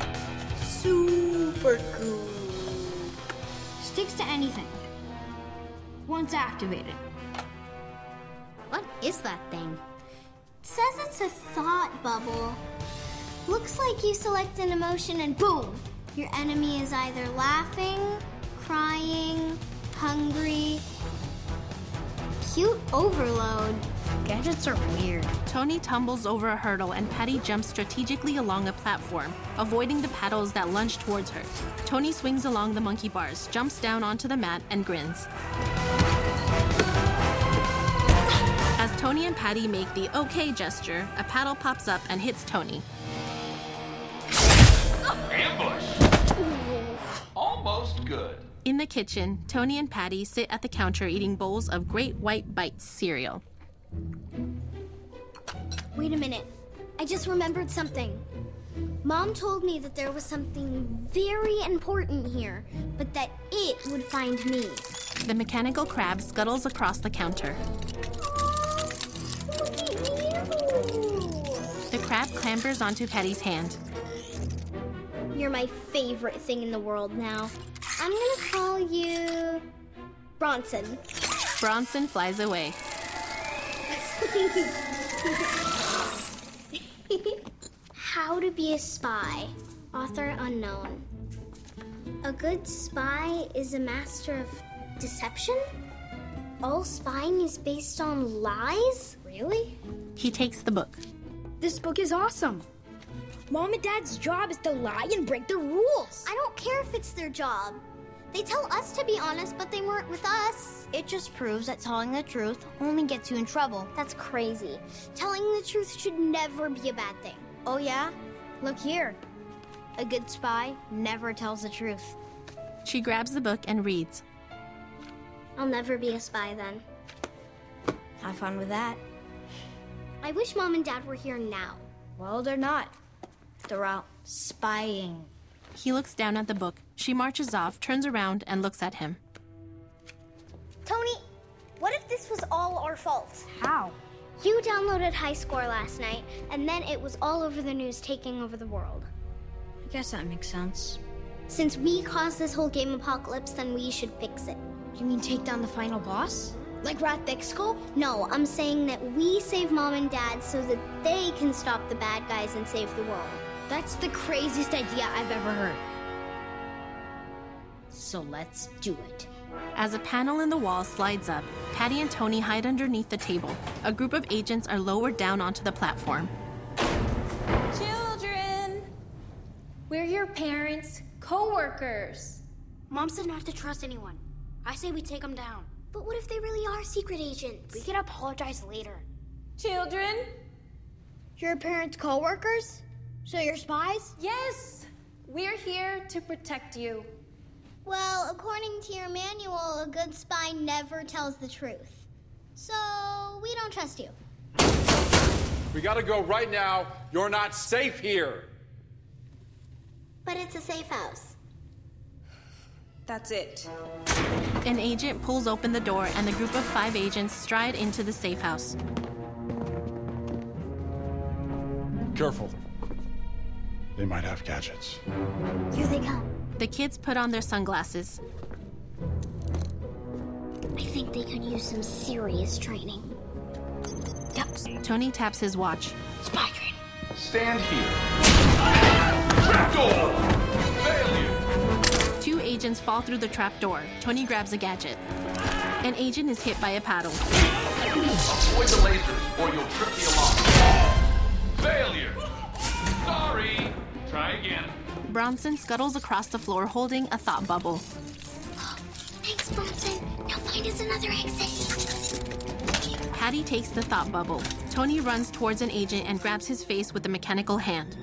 Super cool. Sticks to anything. Once activated. What is that thing? It says it's a thought bubble. Looks like you select an emotion and boom! Your enemy is either laughing, crying, hungry. Cute overload. Gadgets are weird. Tony tumbles over a hurdle and Patty jumps strategically along a platform, avoiding the paddles that lunge towards her. Tony swings along the monkey bars, jumps down onto the mat, and grins. As Tony and Patty make the okay gesture, a paddle pops up and hits Tony. Ambush! Almost good. In the kitchen, Tony and Patty sit at the counter eating bowls of Great White Bites cereal. Wait a minute. I just remembered something. Mom told me that there was something very important here, but that it would find me. The mechanical crab scuttles across the counter. Look at you! The crab clambers onto Patty's hand. You're my favorite thing in the world now. I'm gonna call you Bronson. Bronson flies away. How to be a spy. Author unknown. A good spy is a master of deception? All spying is based on lies? Really? He takes the book. This book is awesome. Mom and Dad's job is to lie and break the rules. I don't care if it's their job. They tell us to be honest, but they weren't with us. It just proves that telling the truth only gets you in trouble. That's crazy. Telling the truth should never be a bad thing. Oh yeah? Look here. A good spy never tells the truth. She grabs the book and reads. I'll never be a spy then. Have fun with that. I wish Mom and Dad were here now. Well, they're not. They're out spying. He looks down at the book. She marches off, turns around, and looks at him. Tony, what if this was all our fault? How? You downloaded High Score last night, and then it was all over the news taking over the world. I guess that makes sense. Since we caused this whole game apocalypse, then we should fix it. You mean take down the final boss? Like Rat Thick Skull? No, I'm saying that we save Mom and Dad so that they can stop the bad guys and save the world. That's the craziest idea I've ever heard. So let's do it. As a panel in the wall slides up, Patty and Tony hide underneath the table. A group of agents are lowered down onto the platform. Children! We're your parents' co-workers. Mom said not to trust anyone. I say we take them down. But what if they really are secret agents? We can apologize later. Children? Your parents' co-workers? So you're spies? Yes! We're here to protect you. Well, according to your manual, a good spy never tells the truth. So, we don't trust you. We gotta go right now. You're not safe here. But it's a safe house. That's it. An agent pulls open the door and the group of five agents stride into the safe house. Careful. They might have gadgets. Here they come. The kids put on their sunglasses. I think they could use some serious training. Yep. moves. Tony taps his watch. Spy train. Stand here. Trapdoor! Failure! Two agents fall through the trapdoor. Tony grabs a gadget. An agent is hit by a paddle. Avoid the lasers or you'll trip the alarm. Failure! Sorry! Try again. Bronson scuttles across the floor holding a thought bubble. Thanks, Bronson. Now find us another exit. Patty takes the thought bubble. Tony runs towards an agent and grabs his face with a mechanical hand.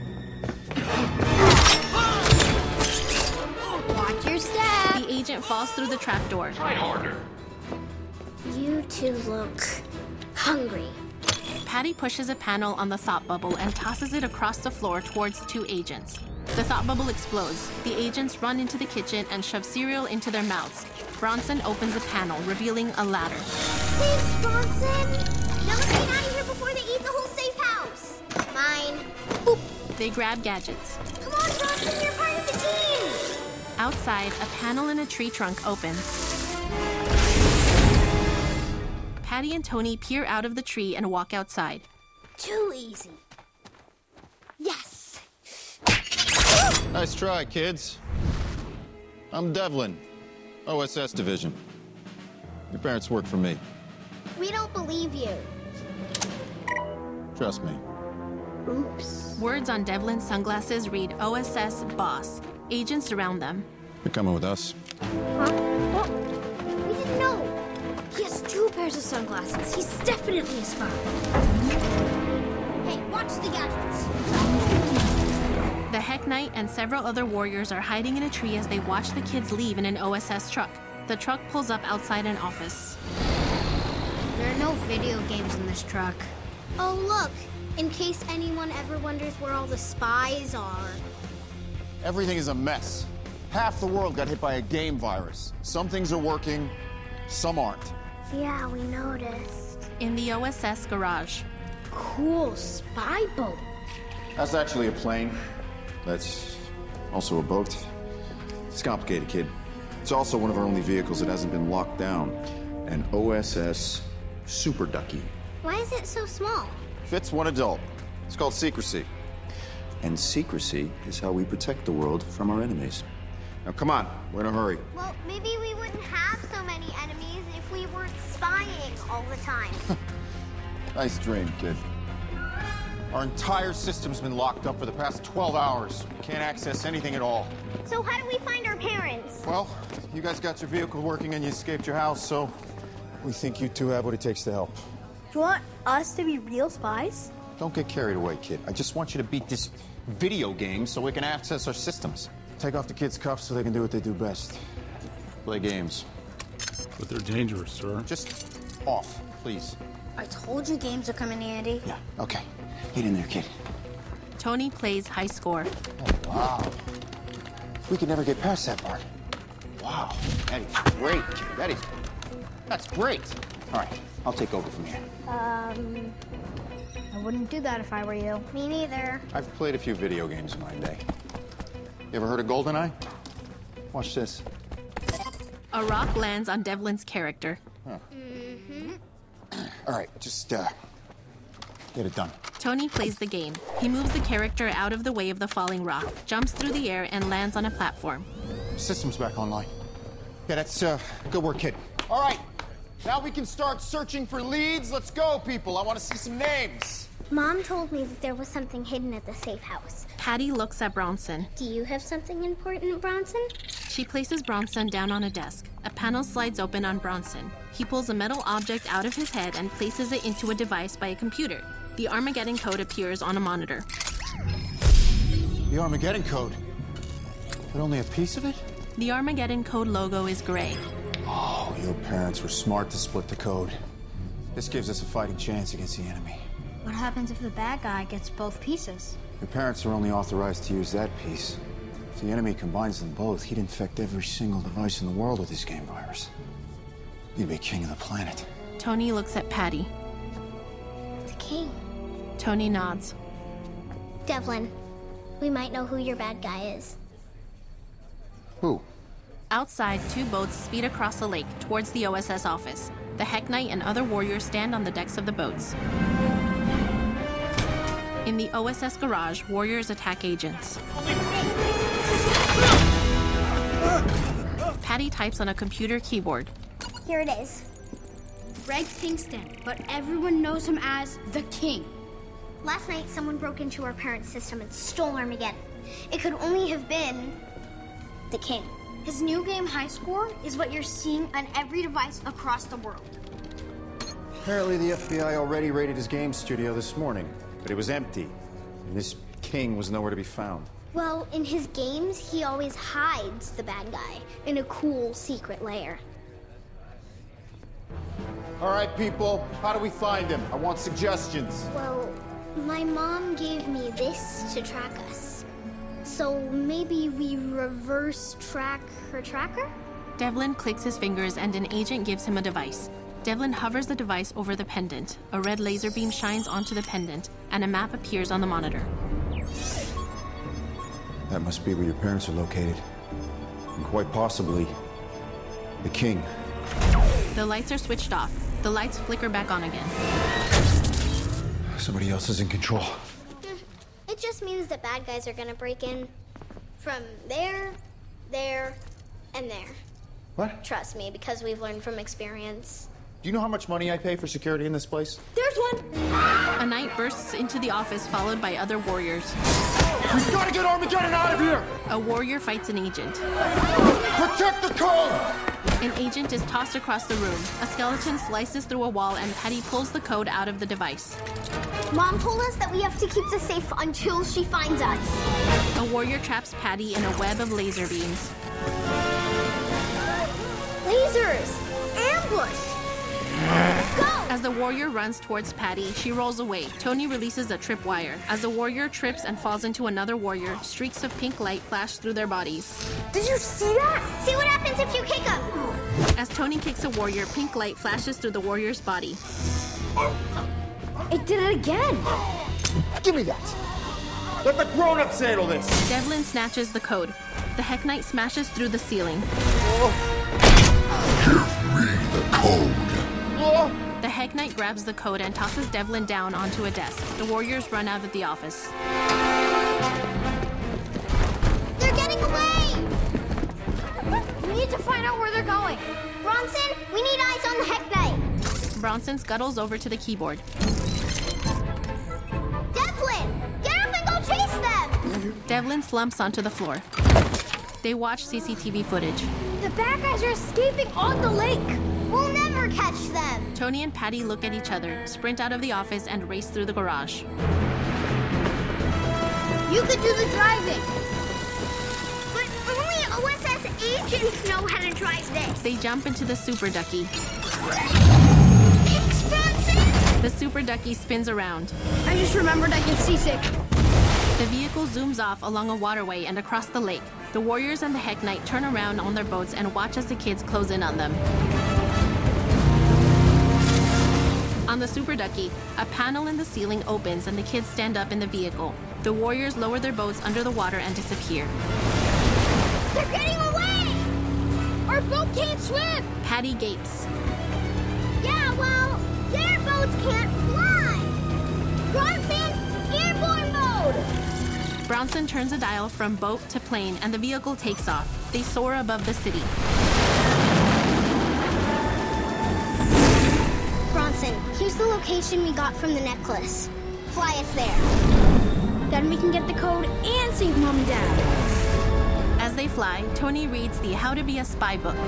Watch your step. The agent falls through the trapdoor. Try harder. You two look hungry. Patty pushes a panel on the thought bubble and tosses it across the floor towards two agents. The thought bubble explodes. The agents run into the kitchen and shove cereal into their mouths. Bronson opens a panel, revealing a ladder. Thanks, Bronson. Now let's get out of here before they eat the whole safe house. Mine. Boop. They grab gadgets. Come on, Bronson, you're part of the team. Outside, a panel in a tree trunk opens. Patty and Tony peer out of the tree and walk outside. Too easy. Yes. Nice try, kids. I'm Devlin, O S S Division. Your parents work for me. We don't believe you. Trust me. Oops. Words on Devlin's sunglasses read O S S Boss. Agents surround them. You're coming with us. Huh? What? We didn't know. He has two pairs of sunglasses. He's definitely a spy. Hey, watch the gadgets. The Heck Knight and several other warriors are hiding in a tree as they watch the kids leave in an O S S truck. The truck pulls up outside an office. There are no video games in this truck. Oh, look. In case anyone ever wonders where all the spies are. Everything is a mess. Half the world got hit by a game virus. Some things are working, some aren't. Yeah, we noticed. In the O S S garage. Cool spy boat. That's actually a plane. That's also a boat. It's complicated, kid. It's also one of our only vehicles that hasn't been locked down. An O S S Super Ducky. Why is it so small? Fits one adult. It's called secrecy. And secrecy is how we protect the world from our enemies. Now, come on. We're in a hurry. Well, maybe we wouldn't have so many enemies if we weren't spying all the time. Nice dream, kid. Our entire system's been locked up for the past twelve hours. We can't access anything at all. So how do we find our parents? Well, you guys got your vehicle working and you escaped your house, so we think you two have what it takes to help. Do you want us to be real spies? Don't get carried away, kid. I just want you to beat this video game so we can access our systems. Take off the kids' cuffs so they can do what they do best. Play games. But they're dangerous, sir. Just off, please. I told you games are coming handy. Yeah, okay. Get in there, kid. Tony plays high score. Oh, wow. We could never get past that part. Wow. That is great, kid. That is... That's great. All right, I'll take over from here. Um... I wouldn't do that if I were you. Me neither. I've played a few video games in my day. You ever heard of GoldenEye? Watch this. A rock lands on Devlin's character. Huh. Mm-hmm. All right, just, uh... get it done. Tony plays the game. He moves the character out of the way of the falling rock, jumps through the air, and lands on a platform. System's back online. Yeah, that's, uh, good work, kid. All right, now we can start searching for leads. Let's go, people. I want to see some names. Mom told me that there was something hidden at the safe house. Patty looks at Bronson. Do you have something important, Bronson? She places Bronson down on a desk. A panel slides open on Bronson. He pulls a metal object out of his head and places it into a device by a computer. The Armageddon code appears on a monitor. The Armageddon code? But only a piece of it? The Armageddon code logo is gray. Oh, your parents were smart to split the code. This gives us a fighting chance against the enemy. What happens if the bad guy gets both pieces? Your parents are only authorized to use that piece. If the enemy combines them both, he'd infect every single device in the world with this game virus. You'd be king of the planet. Tony looks at Patty. The king. Tony nods. Devlin, we might know who your bad guy is. Who? Outside, two boats speed across the lake towards the O S S office. The Heck Knight and other warriors stand on the decks of the boats. In the O S S garage, warriors attack agents. Patty types on a computer keyboard. Here it is. Ray Kingston, but everyone knows him as the King. Last night, someone broke into our parents' system and stole Armageddon. It could only have been the King. His new game, High Score, is what you're seeing on every device across the world. Apparently the F B I already raided his game studio this morning, but it was empty, and this King was nowhere to be found. Well, in his games, he always hides the bad guy in a cool secret lair. All right, people, how do we find him? I want suggestions. Well, my mom gave me this to track us. So maybe we reverse track her tracker? Devlin clicks his fingers and an agent gives him a device. Devlin hovers the device over the pendant. A red laser beam shines onto the pendant, and a map appears on the monitor. That must be where your parents are located. And quite possibly, the King. The lights are switched off. The lights flicker back on again. Somebody else is in control. It just means that bad guys are gonna break in from there, there, and there. What? Trust me, because we've learned from experience. Do you know how much money I pay for security in this place? There's one! A knight bursts into the office, followed by other warriors. We've got to get Armageddon out of here! A warrior fights an agent. Protect the code! An agent is tossed across the room. A skeleton slices through a wall, and Patty pulls the code out of the device. Mom told us that we have to keep the safe until she finds us. A warrior traps Patty in a web of laser beams. Lasers! Ambush! Go! As the warrior runs towards Patty, she rolls away. Tony releases a tripwire. As the warrior trips and falls into another warrior, streaks of pink light flash through their bodies. Did you see that? See what happens if you kick him. As Tony kicks a warrior, pink light flashes through the warrior's body. It did it again. Give me that. Let the grown-ups handle this. Devlin snatches the code. The Heck Knight smashes through the ceiling. Give me the code. The Heck Knight grabs the code and tosses Devlin down onto a desk. The warriors run out of the office. They're getting away! We need to find out where they're going. Bronson, we need eyes on the Heck Knight. Bronson scuttles over to the keyboard. Devlin, get up and go chase them! Devlin slumps onto the floor. They watch C C T V footage. The bad guys are escaping on the lake. We'll never catch them. Tony and Patty look at each other, sprint out of the office, and race through the garage. You could do the driving. But only O S S agents know how to drive this. They jump into the Super Ducky. Thanks, Bronson! The Super Ducky spins around. I just remembered I get seasick. The vehicle zooms off along a waterway and across the lake. The warriors and the Heck Knight turn around on their boats and watch as the kids close in on them. On the Super Ducky, a panel in the ceiling opens and the kids stand up in the vehicle. The warriors lower their boats under the water and disappear. They're getting away! Our boat can't swim! Patty gapes. Yeah, well, their boats can't fly! Bronson, airborne mode! Bronson turns a dial from boat to plane and the vehicle takes off. They soar above the city. Bronson, here's the location we got from the necklace. Fly us there. Then we can get the code and save Mom and Dad. As they fly, Tony reads the How to Be a Spy book.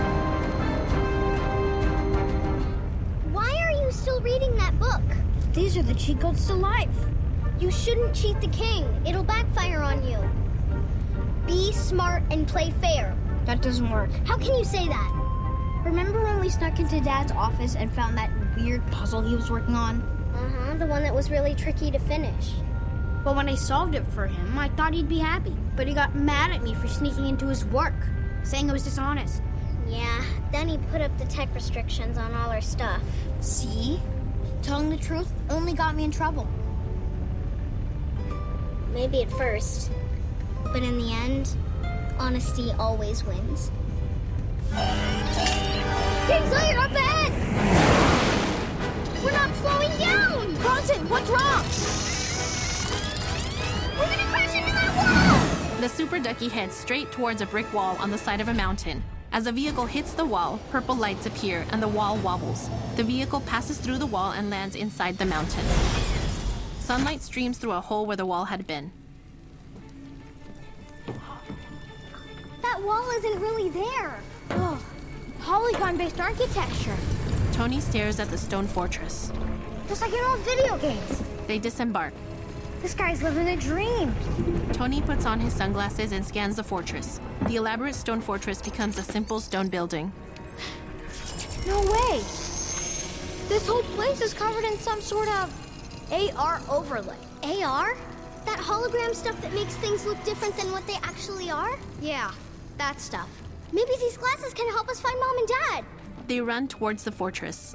Why are you still reading that book? These are the cheat codes to life. You shouldn't cheat the king. It'll backfire on you. Be smart and play fair. That doesn't work. How can you say that? Remember when we snuck into Dad's office and found that weird puzzle he was working on? Uh-huh, the one that was really tricky to finish. But when I solved it for him, I thought he'd be happy. But he got mad at me for sneaking into his work, saying I was dishonest. Yeah, then he put up the tech restrictions on all our stuff. See? Telling the truth only got me in trouble. Maybe at first, but in the end, honesty always wins. Kingslayer, up ahead! We're not slowing down! Bronson, what's wrong? We're gonna crash into that wall! The Super Ducky heads straight towards a brick wall on the side of a mountain. As the vehicle hits the wall, purple lights appear and the wall wobbles. The vehicle passes through the wall and lands inside the mountain. Sunlight streams through a hole where the wall had been. That wall isn't really there. Oh, polygon-based architecture. Tony stares at the stone fortress. Just like in old video games. They disembark. This guy's living a dream. Tony puts on his sunglasses and scans the fortress. The elaborate stone fortress becomes a simple stone building. No way! This whole place is covered in some sort of A R overlay. A R? That hologram stuff that makes things look different than what they actually are? Yeah, that stuff. Maybe these glasses can help us find Mom and Dad. They run towards the fortress.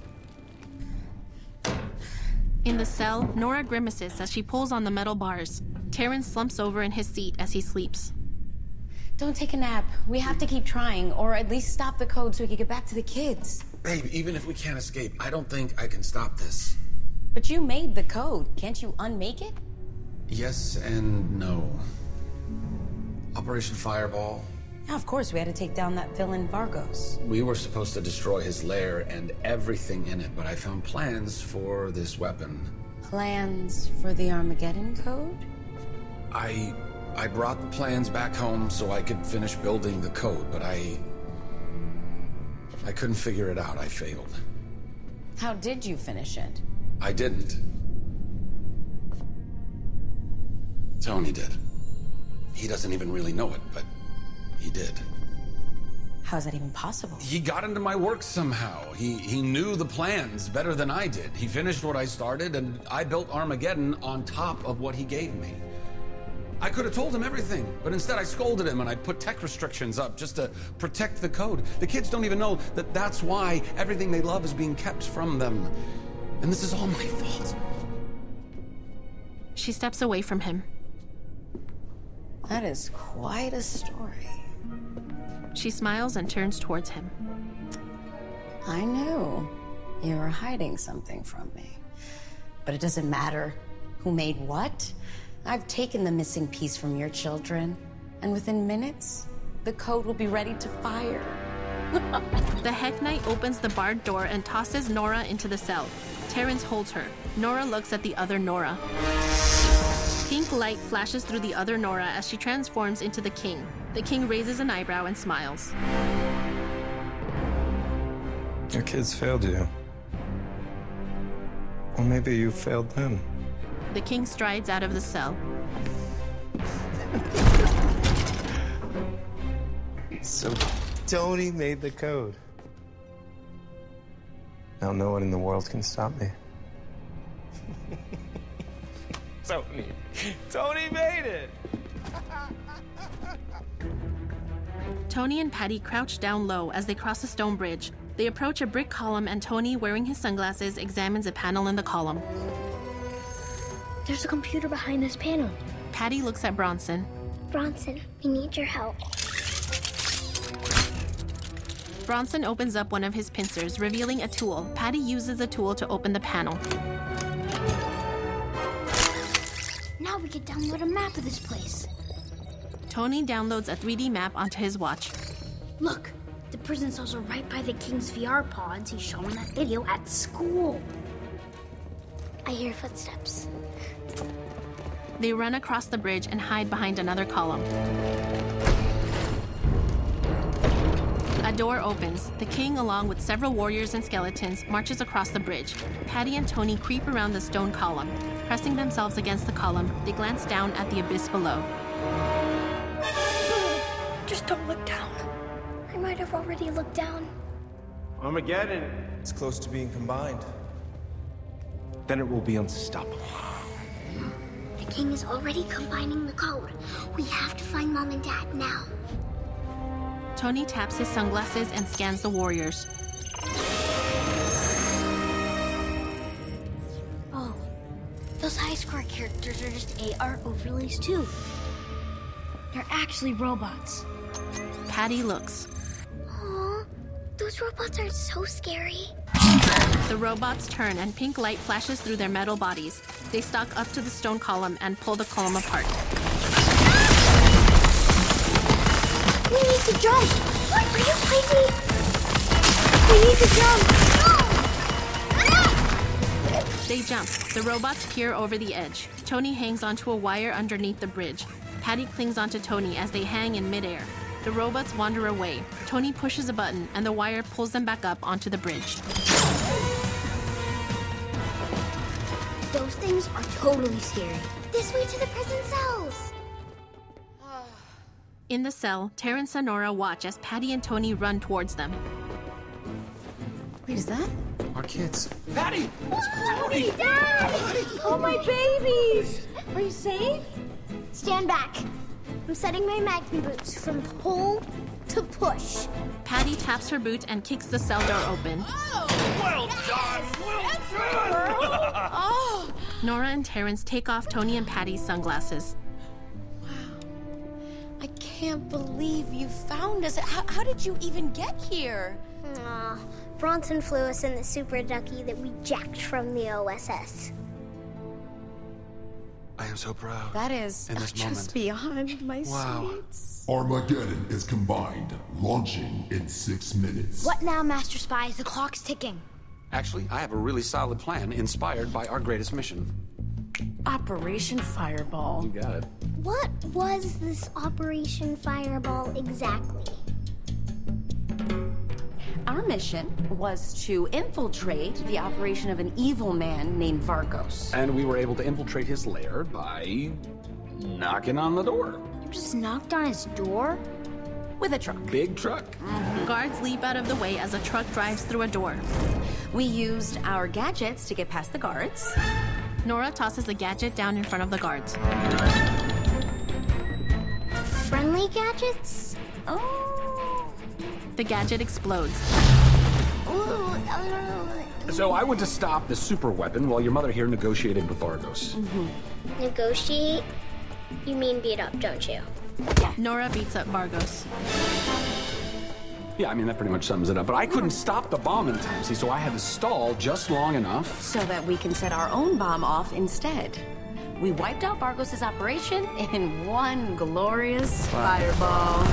In the cell, Nora grimaces as she pulls on the metal bars. Terrence slumps over in his seat as he sleeps. Don't take a nap. We have to keep trying, or at least stop the code so we can get back to the kids. Babe, even if we can't escape, I don't think I can stop this. But you made the code. Can't you unmake it? Yes and no. Operation Fireball. Yeah, of course, we had to take down that villain Vargos. We were supposed to destroy his lair and everything in it, but I found plans for this weapon. Plans for the Armageddon code? I... I brought the plans back home so I could finish building the code, but I... I couldn't figure it out. I failed. How did you finish it? I didn't. Tony did. He doesn't even really know it, but he did. How is that even possible? He got into my work somehow. He he knew the plans better than I did. He finished what I started, and I built Armageddon on top of what he gave me. I could have told him everything, but instead I scolded him and I put tech restrictions up just to protect the code. The kids don't even know that that's why everything they love is being kept from them. And this is all my fault. She steps away from him. That is quite a story. She smiles and turns towards him. I knew you were hiding something from me. But it doesn't matter who made what. I've taken the missing piece from your children, and within minutes, the code will be ready to fire. The Heck Knight opens the barred door and tosses Nora into the cell. Terrence holds her. Nora looks at the other Nora. Pink light flashes through the other Nora as she transforms into the King. The King raises an eyebrow and smiles. Your kids failed you. Or maybe you failed them. The King strides out of the cell. So Tony made the code. Now no one in the world can stop me. Tony. Tony made it! Tony and Patty crouch down low as they cross a stone bridge. They approach a brick column and Tony, wearing his sunglasses, examines a panel in the column. There's a computer behind this panel. Patty looks at Bronson. Bronson, we need your help. Bronson opens up one of his pincers, revealing a tool. Patty uses the tool to open the panel. Now we can download a map of this place. Tony downloads a three D map onto his watch. Look, the prison cells are right by the King's V R pods he showed in that video at school. I hear footsteps. They run across the bridge and hide behind another column. A door opens. The King, along with several warriors and skeletons, marches across the bridge. Patty and Tony creep around the stone column. Pressing themselves against the column, they glance down at the abyss below. Just don't look down. I might have already looked down. Armageddon is close to being combined. Then it will be unstoppable. The King is already combining the code. We have to find Mom and Dad now. Tony taps his sunglasses and scans the warriors. Oh, those high score characters are just A R overlays too. They're actually robots. Patty looks. Aw, those robots are so scary. The robots turn and pink light flashes through their metal bodies. They stalk up to the stone column and pull the column apart. We need to jump! What? Are you crazy? We need to jump! They jump. The robots peer over the edge. Tony hangs onto a wire underneath the bridge. Patty clings onto Tony as they hang in midair. The robots wander away. Tony pushes a button, and the wire pulls them back up onto the bridge. Those things are totally scary. This way to the prison cells! In the cell, Terrence and Nora watch as Patty and Tony run towards them. Wait, is that? Our kids. Patty! Tony! Dad! Oh, my babies! Are you safe? Stand back. I'm setting my Magnum boots from pull to push. Patty taps her boot and kicks the cell door open. Oh, well done! Well done! Oh. Nora and Terrence take off Tony and Patty's sunglasses. I can't believe you found us. How, how did you even get here? Aw, Bronson flew us in the Super Ducky that we jacked from the O S S. I am so proud. That is in this just moment. beyond my Wow. sweets. Armageddon is combined, launching in six minutes. What now, Master Spies? The clock's ticking. Actually, I have a really solid plan inspired by our greatest mission. Operation Fireball. You got it. What was this Operation Fireball exactly? Our mission was to infiltrate the operation of an evil man named Vargos. And we were able to infiltrate his lair by knocking on the door. You just knocked on his door? With a truck. Big truck. Guards leap out of the way as a truck drives through a door. We used our gadgets to get past the guards. Nora tosses a gadget down in front of the guards. Friendly gadgets? Oh. The gadget explodes. Ooh, So I went to stop the super weapon while your mother here negotiated with Vargos. Mm-hmm. Negotiate? You mean beat up, don't you? Nora beats up Vargos. Yeah, I mean, that pretty much sums it up. But I couldn't stop the bomb in time, see, so I had to stall just long enough. So that we can set our own bomb off instead. We wiped out Vargos' operation in one glorious fireball.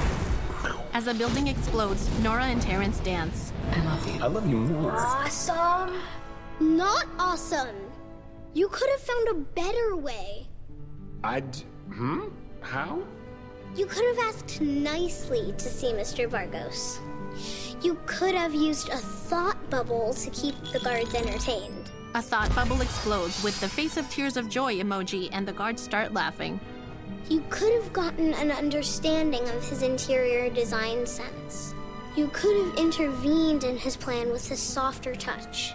As the building explodes, Nora and Terrence dance. I love you. I love you more. Awesome. Not awesome. You could have found a better way. I'd... Hmm? How? You could have asked nicely to see Mister Vargos. You could have used a thought bubble to keep the guards entertained. A thought bubble explodes with the face of tears of joy emoji, and the guards start laughing. You could have gotten an understanding of his interior design sense. You could have intervened in his plan with a softer touch.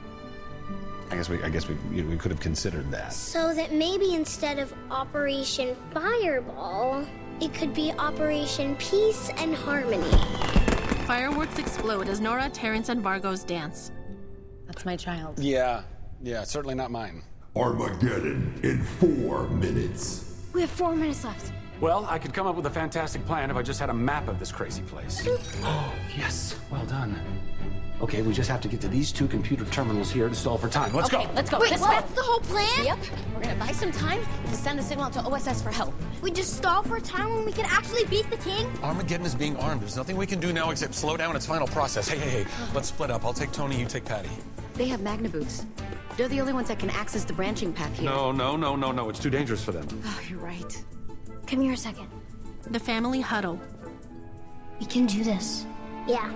I guess we I guess we you know, we could have considered that. So that maybe instead of Operation Fireball, it could be Operation Peace and Harmony. Fireworks explode as Nora, Terrence, and Vargos dance. That's my child. Yeah, yeah, certainly not mine. Armageddon in four minutes. We have four minutes left. Well, I could come up with a fantastic plan if I just had a map of this crazy place. Oh, yes, well done. Okay, we just have to get to these two computer terminals here to stall for time. Let's okay, go. let's go. Wait, This what? way. That's the whole plan? Yep. We're gonna buy some time to send a signal to O S S for help. We just stall for time when we can actually beat the king? Armageddon is being armed. There's nothing we can do now except slow down its final process. Hey, hey, hey, let's split up. I'll take Tony, you take Patty. They have Magna boots. They're the only ones that can access the branching path here. No, no, no, no, no. It's too dangerous for them. Oh, you're right. Come here a second. The family huddle. We can do this. Yeah.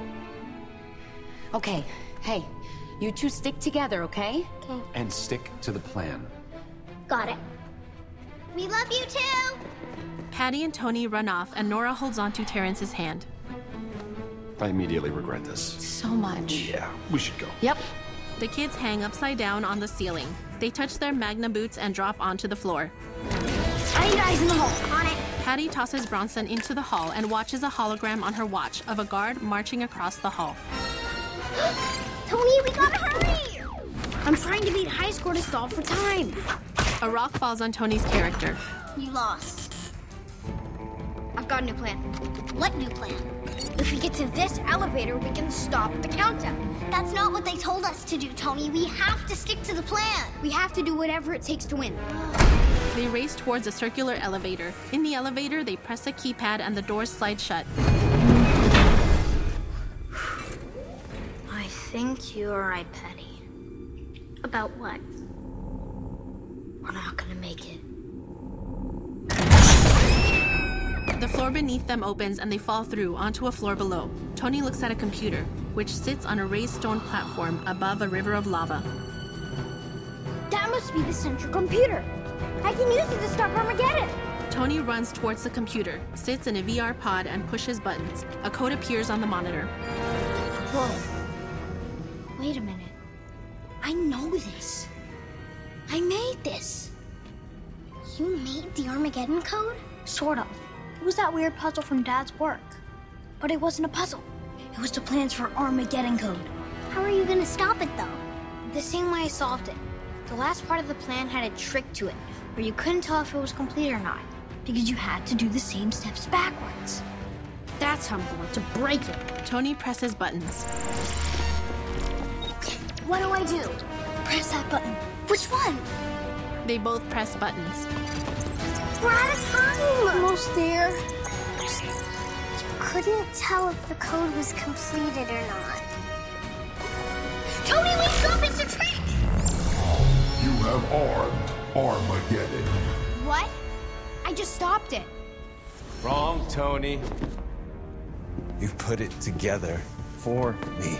Okay. Hey, you two stick together, okay? Okay. And stick to the plan. Got it. We love you too! Patty and Tony run off, and Nora holds onto Terrence's hand. I immediately regret this. So much. Yeah, we should go. Yep. The kids hang upside down on the ceiling. They touch their Magna boots and drop onto the floor. I need eyes in the hall. On it. Patty tosses Bronson into the hall and watches a hologram on her watch of a guard marching across the hall. Tony, we gotta hurry! I'm trying to beat high score to stall for time. A rock falls on Tony's character. You lost. I've got a new plan. What new plan? If we get to this elevator, we can stop the countdown. That's not what they told us to do, Tony. We have to stick to the plan. We have to do whatever it takes to win. They race towards a circular elevator. In the elevator, they press a keypad and the doors slide shut. I think you're right, Patty. About what? We're not gonna make it. The floor beneath them opens and they fall through onto a floor below. Tony looks at a computer, which sits on a raised stone platform above a river of lava. That must be the central computer. I can use it to stop Armageddon. Tony runs towards the computer, sits in a V R pod, and pushes buttons. A code appears on the monitor. Whoa. Wait a minute. I know this. I made this. You made the Armageddon code? Sort of. It was that weird puzzle from Dad's work. But it wasn't a puzzle. It was the plans for Armageddon code. How are you gonna stop it, though? The same way I solved it. The last part of the plan had a trick to it, where you couldn't tell if it was complete or not, because you had to do the same steps backwards. That's how I'm going to break it. Tony presses buttons. What do I do? Press that button. Which one? They both press buttons. We're out of time! Almost there. Couldn't tell if the code was completed or not. Tony, wake up! It's a trick! You have armed Armageddon. What? I just stopped it. Wrong, Tony. You put it together for me.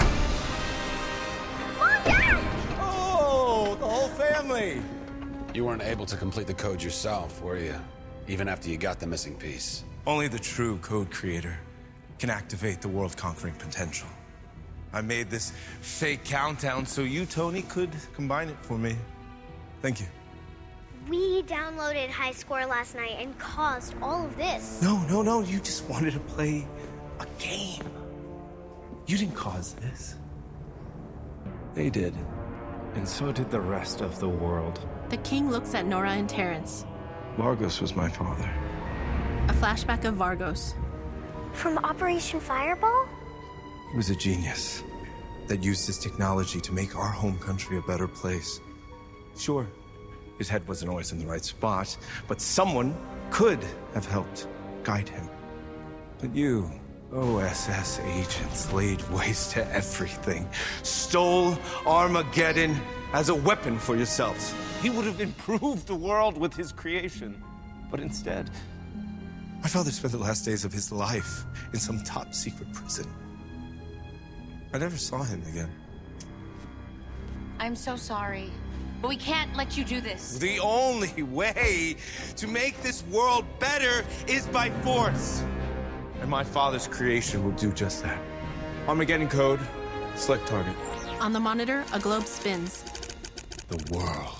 Mom, Dad! Oh, the whole family! You weren't able to complete the code yourself, were you? Even after you got the missing piece. Only the true code creator can activate the world-conquering potential. I made this fake countdown so you, Tony, could combine it for me. Thank you. We downloaded High Score last night and caused all of this. No, no, no. You just wanted to play a game. You didn't cause this. They did. And so did the rest of the world. The king looks at Nora and Terrence. Vargos was my father. A flashback of Vargos. From Operation Fireball? He was a genius that used his technology to make our home country a better place. Sure, his head wasn't always in the right spot, but someone could have helped guide him. But you, O S S agents, laid waste to everything. Stole Armageddon as a weapon for yourselves. He would have improved the world with his creation. But instead, my father spent the last days of his life in some top-secret prison. I never saw him again. I'm so sorry, but we can't let you do this. The only way to make this world better is by force. And my father's creation will do just that. Armageddon code, select target. On the monitor, a globe spins. The world.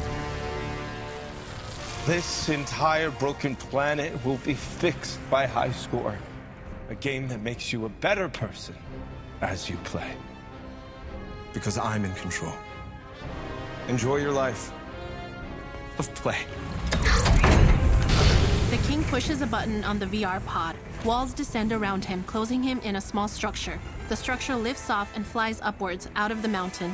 This entire broken planet will be fixed by High Score. A game that makes you a better person as you play. Because I'm in control. Enjoy your life of play. The king pushes a button on the V R pod. Walls descend around him, closing him in a small structure. The structure lifts off and flies upwards out of the mountain.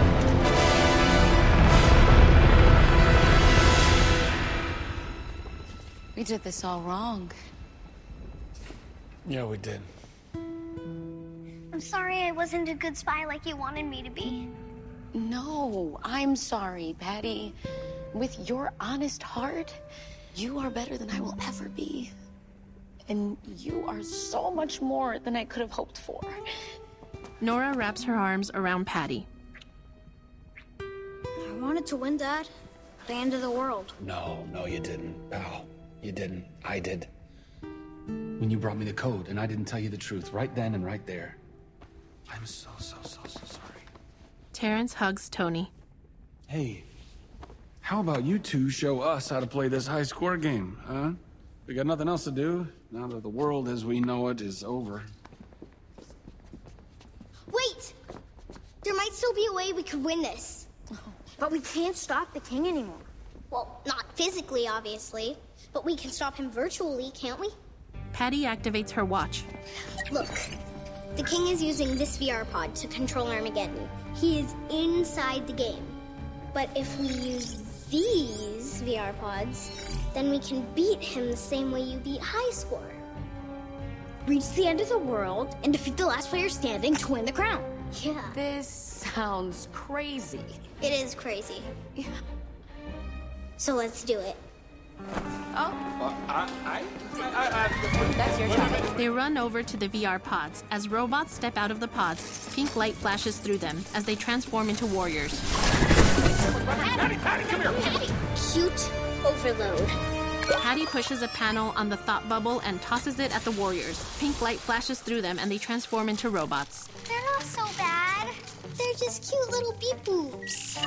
We did this all wrong. Yeah, we did. I'm sorry I wasn't a good spy like you wanted me to be. No, I'm sorry, Patty. With your honest heart, you are better than I will ever be. And you are so much more than I could have hoped for. Nora wraps her arms around Patty. I wanted to win, Dad. The end of the world. No, no, you didn't, pal. You didn't. I did. When you brought me the code and I didn't tell you the truth right then and right there. I'm so, so, so, so sorry. Terrence hugs Tony. Hey, how about you two show us how to play this high score game, huh? We got nothing else to do now that the world as we know it is over. Wait! There might still be a way we could win this. But we can't stop the king anymore. Well, not physically, obviously, but we can stop him virtually, can't we? Patty activates her watch. Look, the king is using this V R pod to control Armageddon. He is inside the game. But if we use these V R pods, then we can beat him the same way you beat High Score. Reach the end of the world and defeat the last player standing to win the crown. Yeah. This sounds crazy. It is crazy. Yeah. So let's do it. Oh. Uh, I, I, I, I, That's your job. They run over to the V R pods. As robots step out of the pods, pink light flashes through them as they transform into warriors. Patty, Patty, come here! Patty. Cute overload. Patty pushes a panel on the thought bubble and tosses it at the warriors. Pink light flashes through them and they transform into robots. They're not so bad. They're just cute little beep boops.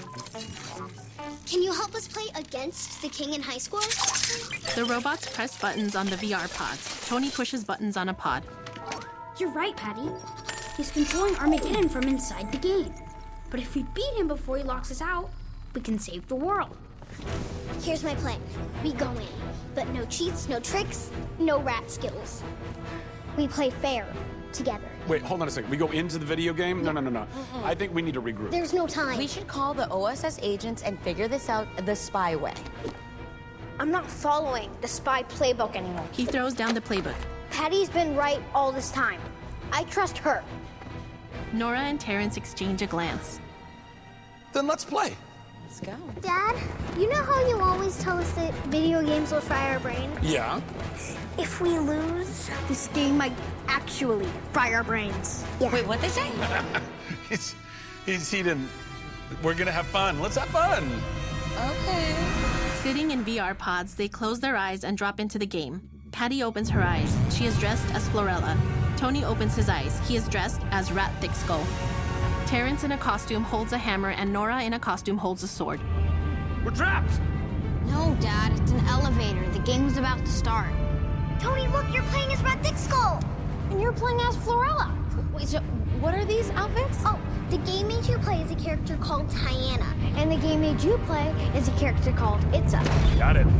Can you help us play against the king in High Score? The robots press buttons on the V R pods. Tony pushes buttons on a pod. You're right, Patty. He's controlling Armageddon from inside the game. But if we beat him before he locks us out, we can save the world. Here's my plan. We go in, but no cheats, no tricks, no rat skills. We play fair together. Wait, hold on a second. We go into the video game? No, no, no, no. Mm-mm. I think we need to regroup. There's no time. We should call the O S S agents and figure this out the spy way. I'm not following the spy playbook anymore. He throws down the playbook. Patty's been right all this time. I trust her. Nora and Terrence exchange a glance. Then let's play. Let's go. Dad, you know how you always tell us that video games will fry our brain? Yeah? If we lose, this game might actually fry our brains. Yeah. Wait, what'd they say? he's, he's, he didn't. We're gonna have fun. Let's have fun. Okay. Sitting in V R pods, they close their eyes and drop into the game. Patty opens her eyes. She is dressed as Florella. Tony opens his eyes. He is dressed as Rat Thickskull. Terrence in a costume holds a hammer and Nora in a costume holds a sword. We're trapped! No, Dad, it's an elevator. The game was about to start. Tony, look, you're playing as Rat Thickskull. And you're playing as Florella. Wait, so what are these outfits? Oh, the game made you play as a character called Tiana. And the game made you play as a character called Itza. Got it.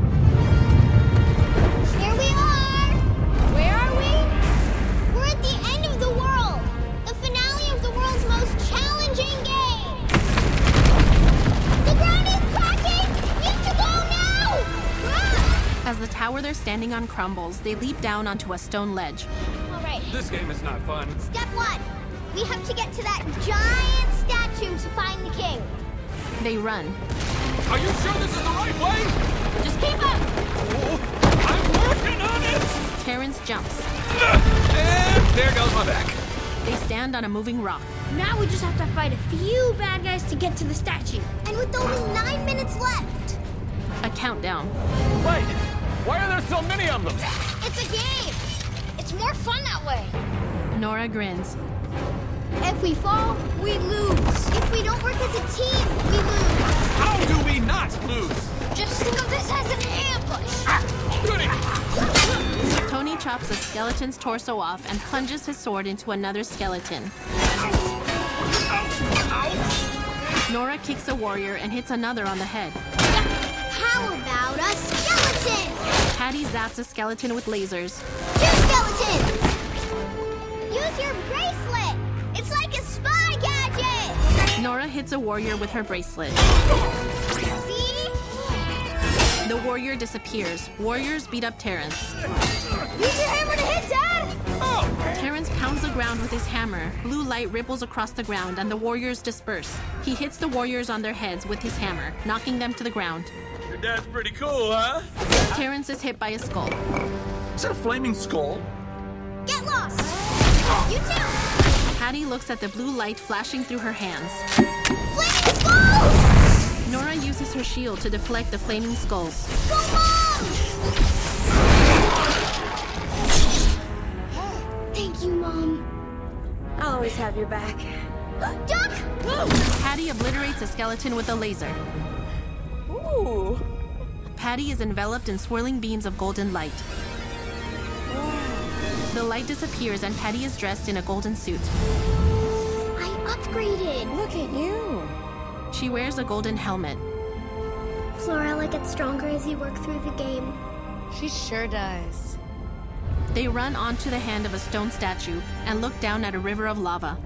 Here we are! Where are we? We're at the end of the world! The finale of the world's most challenging game! The ground is cracking! We have to go now! Ah! As the tower they're standing on crumbles, they leap down onto a stone ledge. All right. This game is not fun. Step one. We have to get to that giant statue to find the king. They run. Are you sure this is the right way? Just keep up! Oh, I'm working on it! Terrence jumps. And there goes my back. They stand on a moving rock. Now we just have to fight a few bad guys to get to the statue. And with only nine minutes left. A countdown. Wait, why are there so many of them? It's a game. It's more fun that way. Nora grins. If we fall, we lose. If we don't work as a team, we lose. How do we not lose? Just think of this as an ambush. Goody! Tony chops a skeleton's torso off and plunges his sword into another skeleton. Nora kicks a warrior and hits another on the head. How about a skeleton? Patty zaps a skeleton with lasers. Two skeletons! Use your bracelet! It's like a spy gadget! Nora hits a warrior with her bracelet. See? The warrior disappears. Warriors beat up Terrence. Use your hammer to hit, Dad! Oh! Terrence pounds the ground with his hammer. Blue light ripples across the ground and the warriors disperse. He hits the warriors on their heads with his hammer, knocking them to the ground. Your dad's pretty cool, huh? Terrence is hit by a skull. Is that a flaming skull? Get lost! You too! Patty looks at the blue light flashing through her hands. Flaming skulls! Nora uses her shield to deflect the flaming skulls. Go, Mom! Thank you, Mom. I'll always have your back. Duck! Patty obliterates a skeleton with a laser. Ooh. Patty is enveloped in swirling beams of golden light. The light disappears and Patty is dressed in a golden suit. I upgraded. Look at you. She wears a golden helmet. Florella gets stronger as you work through the game. She sure does. They run onto the hand of a stone statue and look down at a river of lava.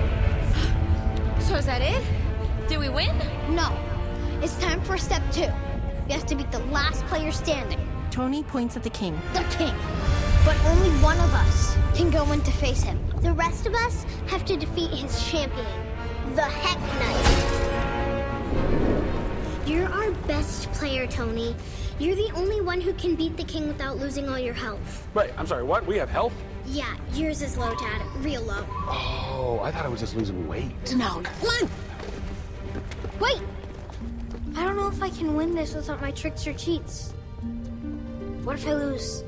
So is that it? Did we win? No. It's time for step two. We have to beat the last player standing. Tony points at the king. The king. But only one of us can go in to face him. The rest of us have to defeat his champion, the Heck Knight. You're our best player, Tony. You're the only one who can beat the king without losing all your health. Wait, I'm sorry, what? We have health? Yeah, yours is low, Dad. Real low. Oh, I thought I was just losing weight. No, come on! Wait! I don't know if I can win this without my tricks or cheats. What if I lose?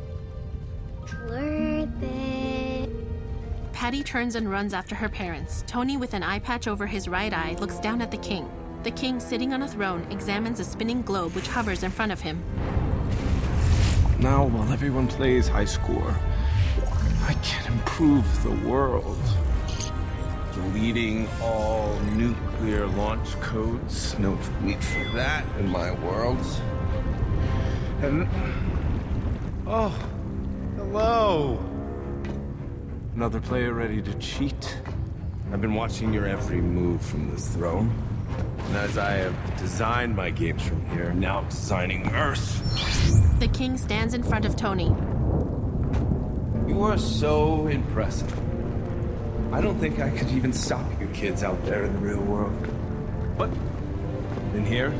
Worth it. Patty turns and runs after her parents. Tony, with an eye patch over his right eye, looks down at the king. The king, sitting on a throne, examines a spinning globe which hovers in front of him. Now, while everyone plays high score, I can improve the world. Deleting all nuclear launch codes. No need for that in my world. And... oh, hello. Another player ready to cheat? I've been watching your every move from this throne. And as I have designed my games from here, now I'm designing Earth. The king stands in front of Tony. You are so impressive. I don't think I could even stop you kids out there in the real world. But in here,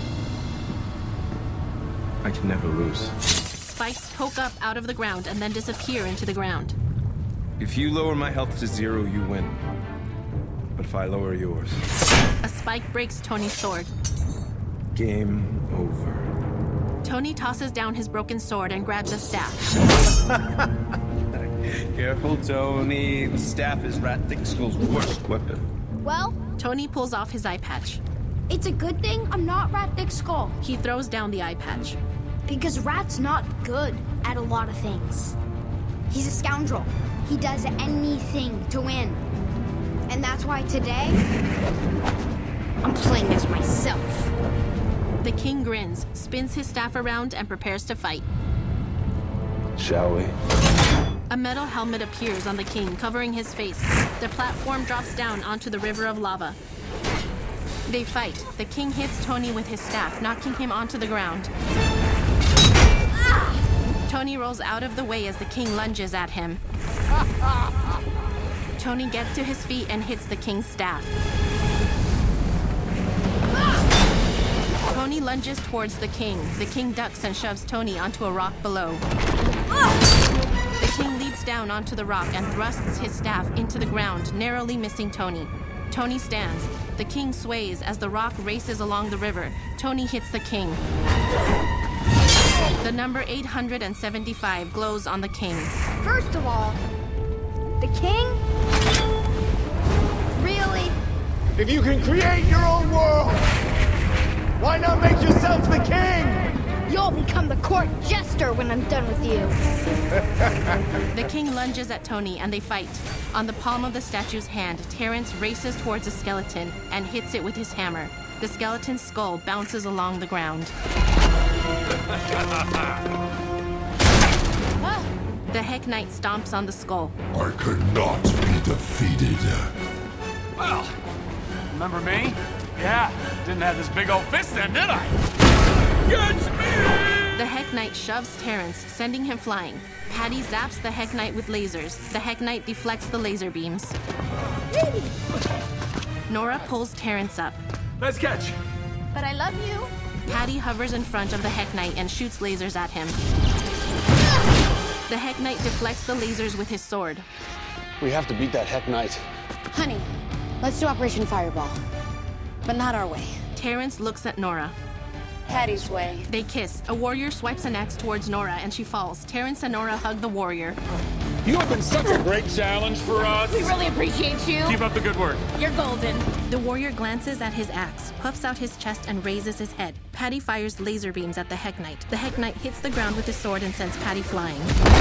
I can never lose. Spikes poke up out of the ground and then disappear into the ground. If you lower my health to zero, you win. But if I lower yours... A spike breaks Tony's sword. Game over. Tony tosses down his broken sword and grabs a staff. Careful, Tony. The staff is Rat Thick Skull's worst weapon. Well? Tony pulls off his eye patch. It's a good thing I'm not Rat Thick Skull. He throws down the eye patch. Because Rat's not good at a lot of things. He's a scoundrel. He does anything to win. And that's why today, I'm playing as myself. The king grins, spins his staff around, and prepares to fight. Shall we? A metal helmet appears on the king, covering his face. The platform drops down onto the river of lava. They fight. The king hits Tony with his staff, knocking him onto the ground. Ah! Tony rolls out of the way as the king lunges at him. Tony gets to his feet and hits the king's staff. Ah! Tony lunges towards the king. The king ducks and shoves Tony onto a rock below. Ah! The king leaps down onto the rock and thrusts his staff into the ground, narrowly missing Tony. Tony stands. The king sways as the rock races along the river. Tony hits the king. The number eight hundred seventy-five glows on the king. First of all, the king? Really? If you can create your own world, why not make yourself the king? You'll become the court jester when I'm done with you. The king lunges at Tony and they fight. On the palm of the statue's hand, Terrence races towards a skeleton and hits it with his hammer. The skeleton's skull bounces along the ground. The Heck Knight stomps on the skull. I cannot be defeated. Well, remember me? Yeah, didn't have this big old fist then, did I? Catch me! The Heck Knight shoves Terrence, sending him flying. Patty zaps the Heck Knight with lasers. The Heck Knight deflects the laser beams. Nora pulls Terrence up. Nice catch. But I love you. Patty hovers in front of the Heck Knight and shoots lasers at him. The Heck Knight deflects the lasers with his sword. We have to beat that Heck Knight. Honey, let's do Operation Fireball. But not our way. Terrence looks at Nora. Patty's way. They kiss. A warrior swipes an axe towards Nora and she falls. Terrence and Nora hug the warrior. You have been such a great challenge for us. We really appreciate you. Keep up the good work. You're golden. The warrior glances at his axe, puffs out his chest, and raises his head. Patty fires laser beams at the Heck Knight. The Heck Knight hits the ground with his sword and sends Patty flying.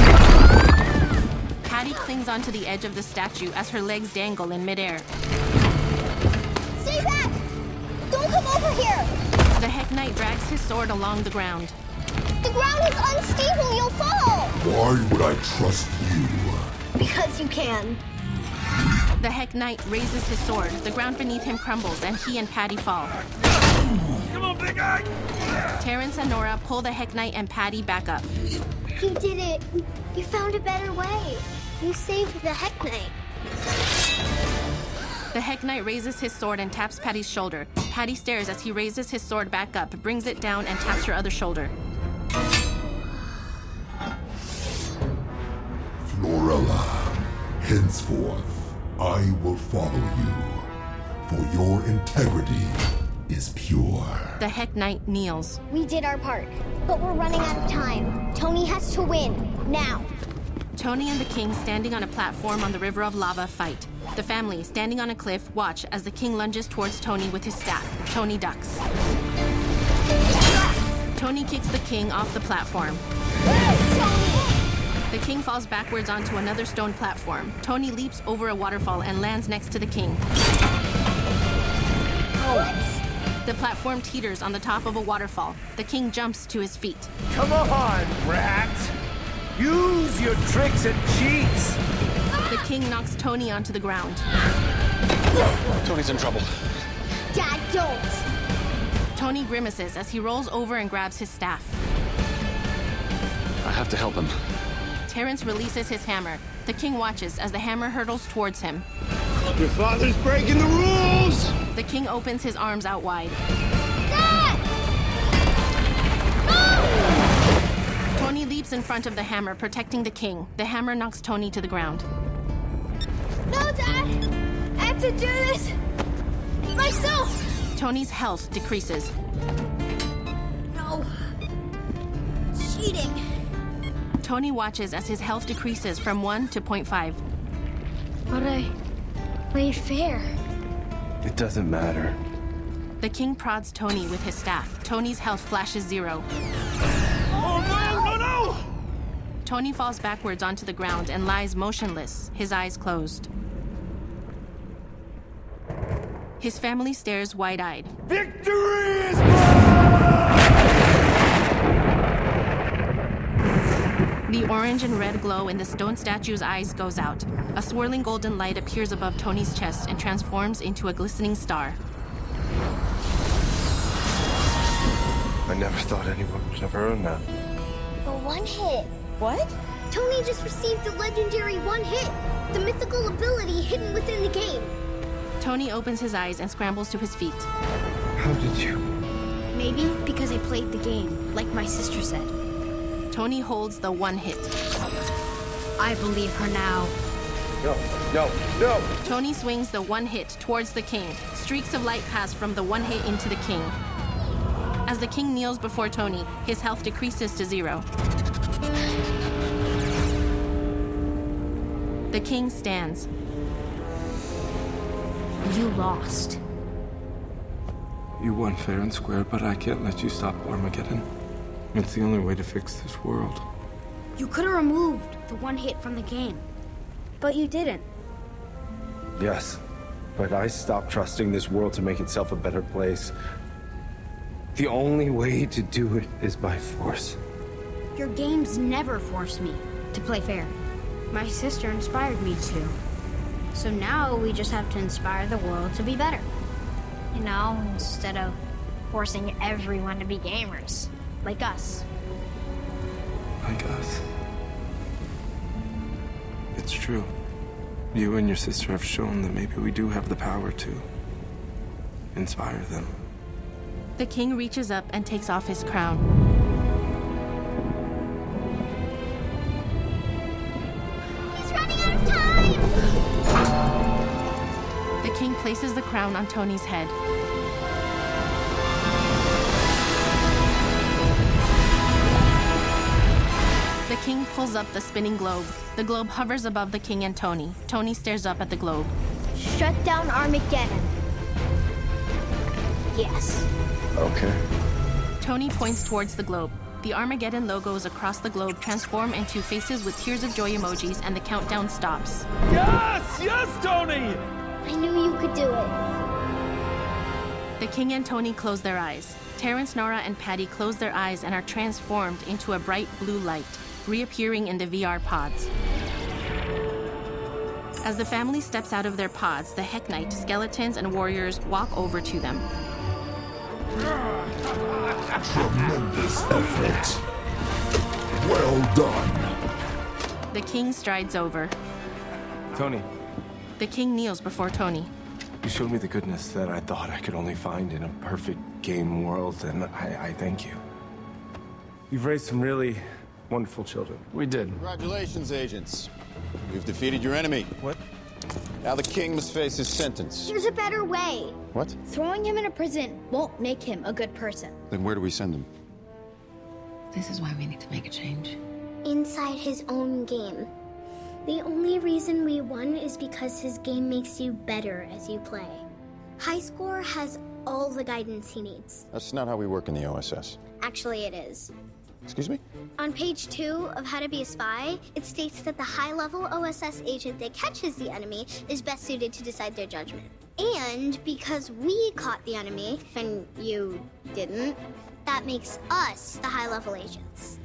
Patty clings onto the edge of the statue as her legs dangle in midair. Stay back! Don't come over here! The Heck Knight and drags his sword along the ground. The ground is unstable, you'll fall! Why would I trust you? Because you can. The Heck Knight raises his sword, the ground beneath him crumbles, and he and Patty fall. Come on, big guy! Terrence and Nora pull the Heck Knight and Patty back up. You did it. You found a better way. You saved the Heck Knight. The Heck Knight raises his sword and taps Patty's shoulder. Patty stares as he raises his sword back up, brings it down, and taps her other shoulder. Florella, henceforth, I will follow you, for your integrity is pure. The Heck Knight kneels. We did our part, but we're running out of time. Tony has to win, now. Tony and the king, standing on a platform on the river of lava, fight. The family, standing on a cliff, watch as the king lunges towards Tony with his staff. Tony ducks. Tony kicks the king off the platform. The king falls backwards onto another stone platform. Tony leaps over a waterfall and lands next to the king. What? The platform teeters on the top of a waterfall. The king jumps to his feet. Come on, rat! Use your tricks and cheats! The king knocks Tony onto the ground. Tony's in trouble. Dad, don't! Tony grimaces as he rolls over and grabs his staff. I have to help him. Terrence releases his hammer. The king watches as the hammer hurtles towards him. Your father's breaking the rules! The king opens his arms out wide. Dad! No! Tony leaps in front of the hammer, protecting the king. The hammer knocks Tony to the ground. No, Dad! I have to do this myself! Tony's health decreases. No. Cheating. Tony watches as his health decreases from one to zero point five. But I played fair. It doesn't matter. The king prods Tony with his staff. Tony's health flashes zero. Oh, no, no, no! Tony falls backwards onto the ground and lies motionless, his eyes closed. His family stares wide-eyed. Victory is mine! The orange and red glow in the stone statue's eyes goes out. A swirling golden light appears above Tony's chest and transforms into a glistening star. I never thought anyone would ever earn that. The one hit. What? Tony just received the legendary one hit, the mythical ability hidden within the game. Tony opens his eyes and scrambles to his feet. How did you? Maybe because I played the game, like my sister said. Tony holds the one hit. I believe her now. No, no, no! Tony swings the one hit towards the king. Streaks of light pass from the one hit into the king. As the king kneels before Tony, his health decreases to zero. The king stands. You lost. You won fair and square, but I can't let you stop Armageddon. It's the only way to fix this world. You could have removed the one hit from the game, but you didn't. Yes, but I stopped trusting this world to make itself a better place. The only way to do it is by force. Your games never forced me to play fair. My sister inspired me to. So now we just have to inspire the world to be better. You know, instead of forcing everyone to be gamers. Like us. Like us. It's true. You and your sister have shown that maybe we do have the power to inspire them. The king reaches up and takes off his crown. He's running out of time! The king places the crown on Tony's head. The king pulls up the spinning globe. The globe hovers above the king and Tony. Tony stares up at the globe. Shut down Armageddon. Yes. Okay. Tony points towards the globe. The Armageddon logos across the globe transform into faces with tears of joy emojis, and the countdown stops. Yes! Yes, Tony! I knew you could do it. The The king and Tony close their eyes. Terrence, Nora, and Patty close their eyes and are transformed into a bright blue light, reappearing in the V R pods. As the family steps out of their pods, the Heck Knight, skeletons, and warriors walk over to them. Tremendous effort. Well done. The king strides over. Tony, The king kneels before Tony. you showed me the goodness that I thought I could only find in a perfect game world, and I, I thank you. You've raised some really wonderful children. We did. Congratulations, agents. You've defeated your enemy. What? Now the king must face his sentence. There's a better way. What? Throwing him in a prison won't make him a good person. Then where do we send him? This is why we need to make a change. Inside his own game. The only reason we won is because his game makes you better as you play. High Score has all the guidance he needs. That's not how we work in the O S S. Actually, it is. Excuse me? On page two of How to Be a Spy, it states that the high-level O S S agent that catches the enemy is best suited to decide their judgment. And because we caught the enemy, and you didn't, that makes us the high-level agents.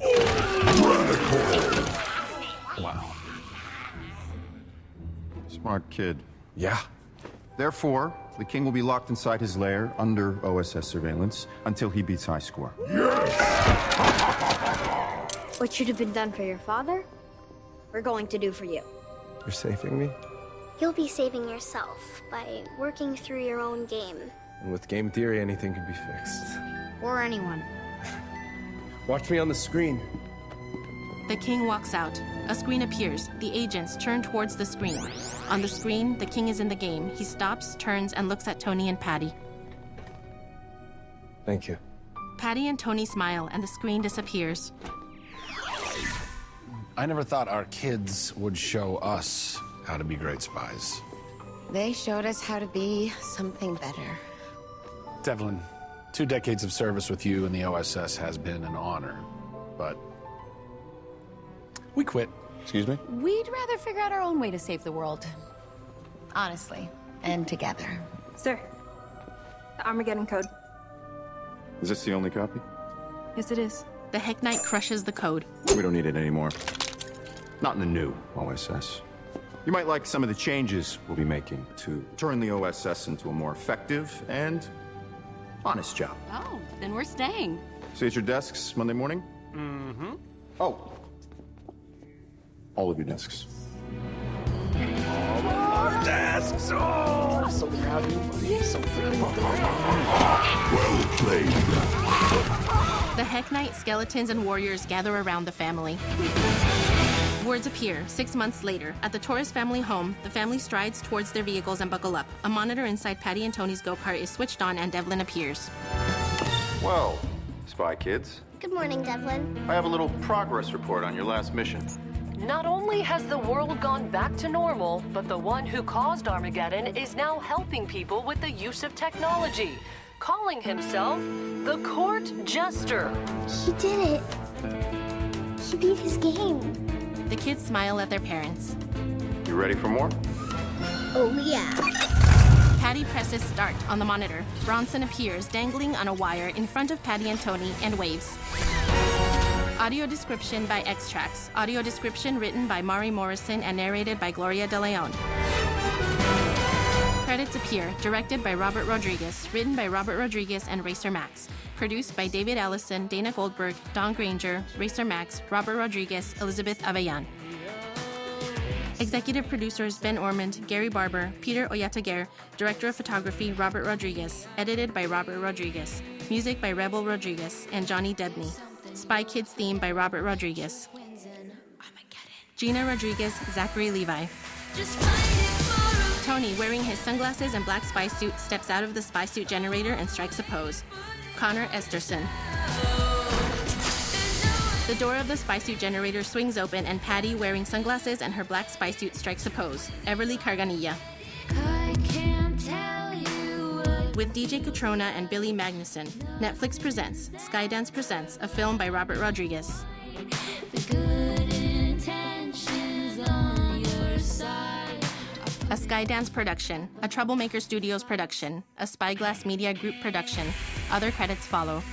Wow. Smart kid. Yeah. Therefore, the king will be locked inside his lair under O S S surveillance until he beats High Score. What should have been done for your father, we're going to do for you. You're saving me? You'll be saving yourself by working through your own game. And with game theory, anything can be fixed. Or anyone. Watch me on the screen. The king walks out. A screen appears. The agents turn towards the screen. On the screen, the king is in the game. He stops, turns, and looks at Tony and Patty. Thank you. Patty and Tony smile, and the screen disappears. I never thought our kids would show us how to be great spies. They showed us how to be something better. Devlin, two decades of service with you in the O S S has been an honor, but we quit. Excuse me? We'd rather figure out our own way to save the world. Honestly. And together. Sir, the Armageddon code. Is this the only copy? Yes, it is. The Heck Knight crushes the code. We don't need it anymore. Not in the new O S S. You might like some of the changes we'll be making to turn the O S S into a more effective and honest job. Oh, then we're staying. See you at your desks Monday morning? Mm-hmm. Oh. All of your desks. All of our desks! Oh! I'm so proud of you, buddy. So proud. Well played. The Heck Knight, skeletons, and warriors gather around the family. Words appear. Six months later, at the Torres family home, the family strides towards their vehicles and buckle up. A monitor inside Patty and Tony's go-kart is switched on, and Devlin appears. Well, Spy Kids, Good morning, Devlin. I have a little progress report on your last mission. Not only has the world gone back to normal, but the one who caused Armageddon is now helping people with the use of technology, calling himself the Court Jester. He did it. He beat his game. The kids smile at their parents. You ready for more? Oh, yeah. Patty presses start on the monitor. Bronson appears, dangling on a wire in front of Patty and Tony, and waves. Audio description by X-Trax. Audio description written by Mari Morrison and narrated by Gloria De Leon. Credits appear. Directed by Robert Rodriguez. Written by Robert Rodriguez and Racer Max. Produced by David Allison, Dana Goldberg, Don Granger, Racer Max, Robert Rodriguez, Elizabeth Aveyan. Executive producers Ben Ormond, Gary Barber, Peter Oyataguer. Director of photography Robert Rodriguez. Edited by Robert Rodriguez. Music by Rebel Rodriguez and Johnny Debney. Spy Kids theme by Robert Rodriguez. Gina Rodriguez, Zachary Levi. Tony, wearing his sunglasses and black spy suit, steps out of the spy suit generator and strikes a pose. Connor Esterson. The door of the spy suit generator swings open and Patty, wearing sunglasses and her black spy suit, strikes a pose. Everly Carganilla. With D J Catrona and Billy Magnuson, Netflix presents Skydance Presents, a film by Robert Rodriguez. A Skydance production, a Troublemaker Studios production, a Spyglass Media Group production. Other credits follow.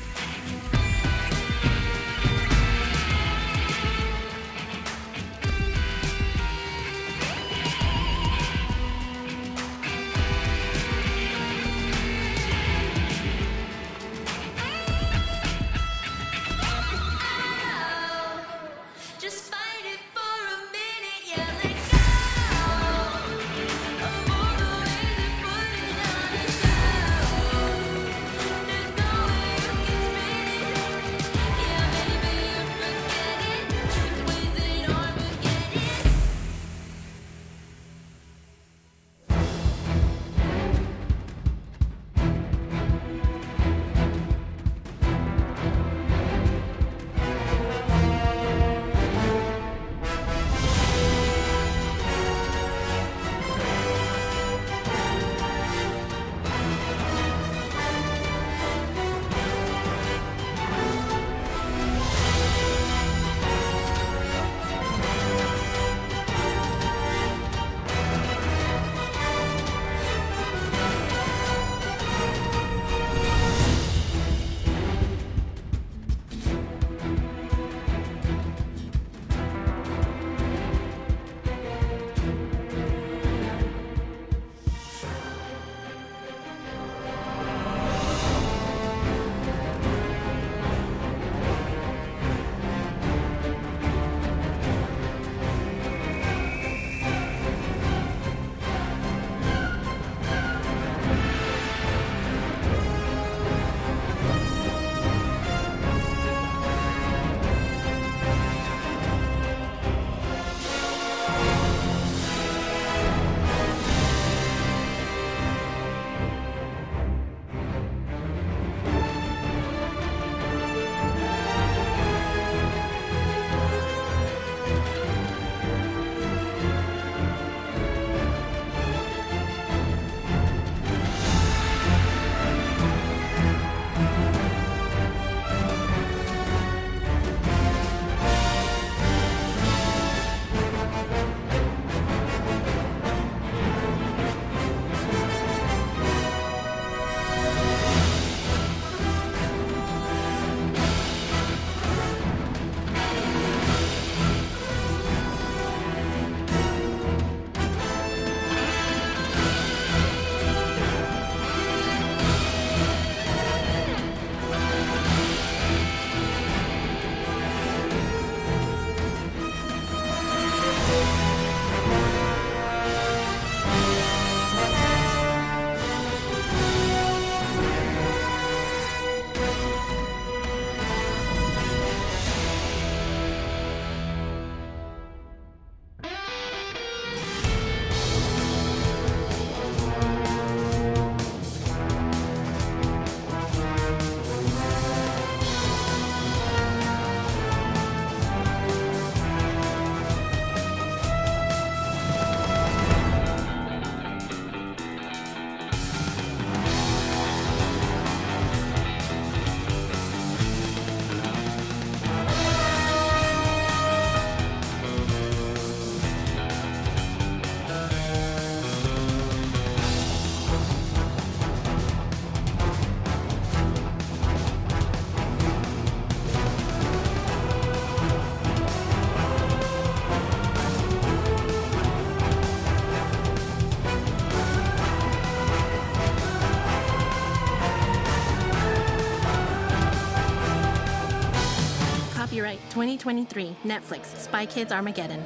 Copyright twenty twenty-three, Netflix, Spy Kids Armageddon.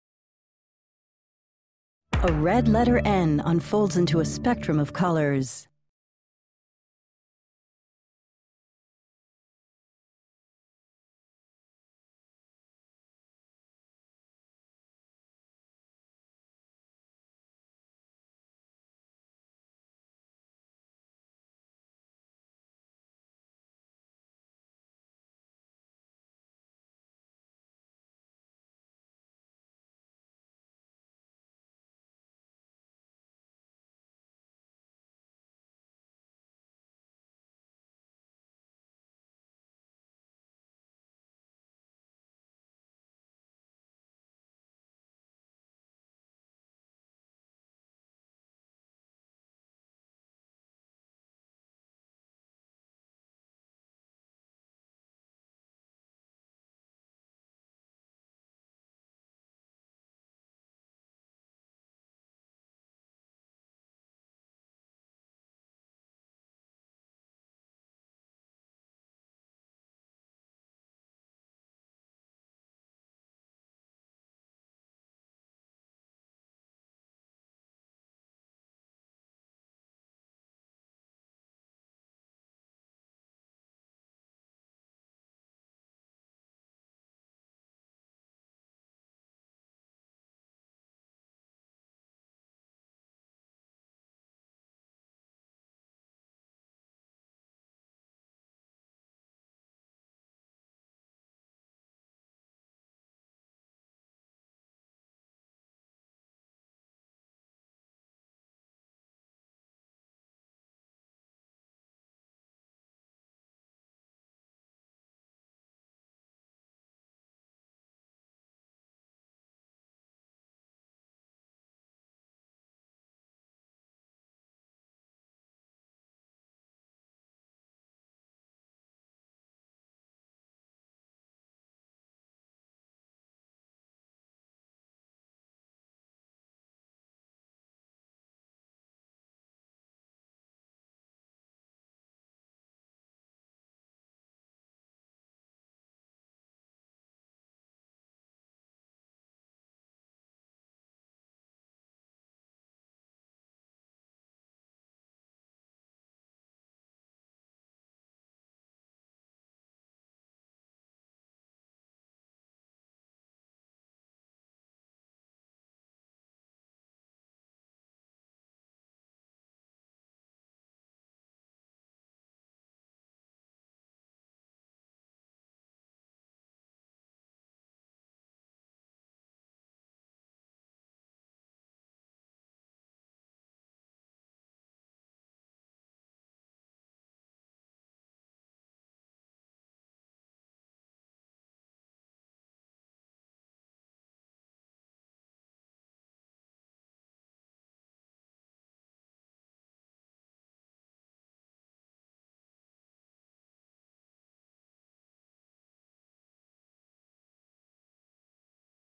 A red letter N unfolds into a spectrum of colors.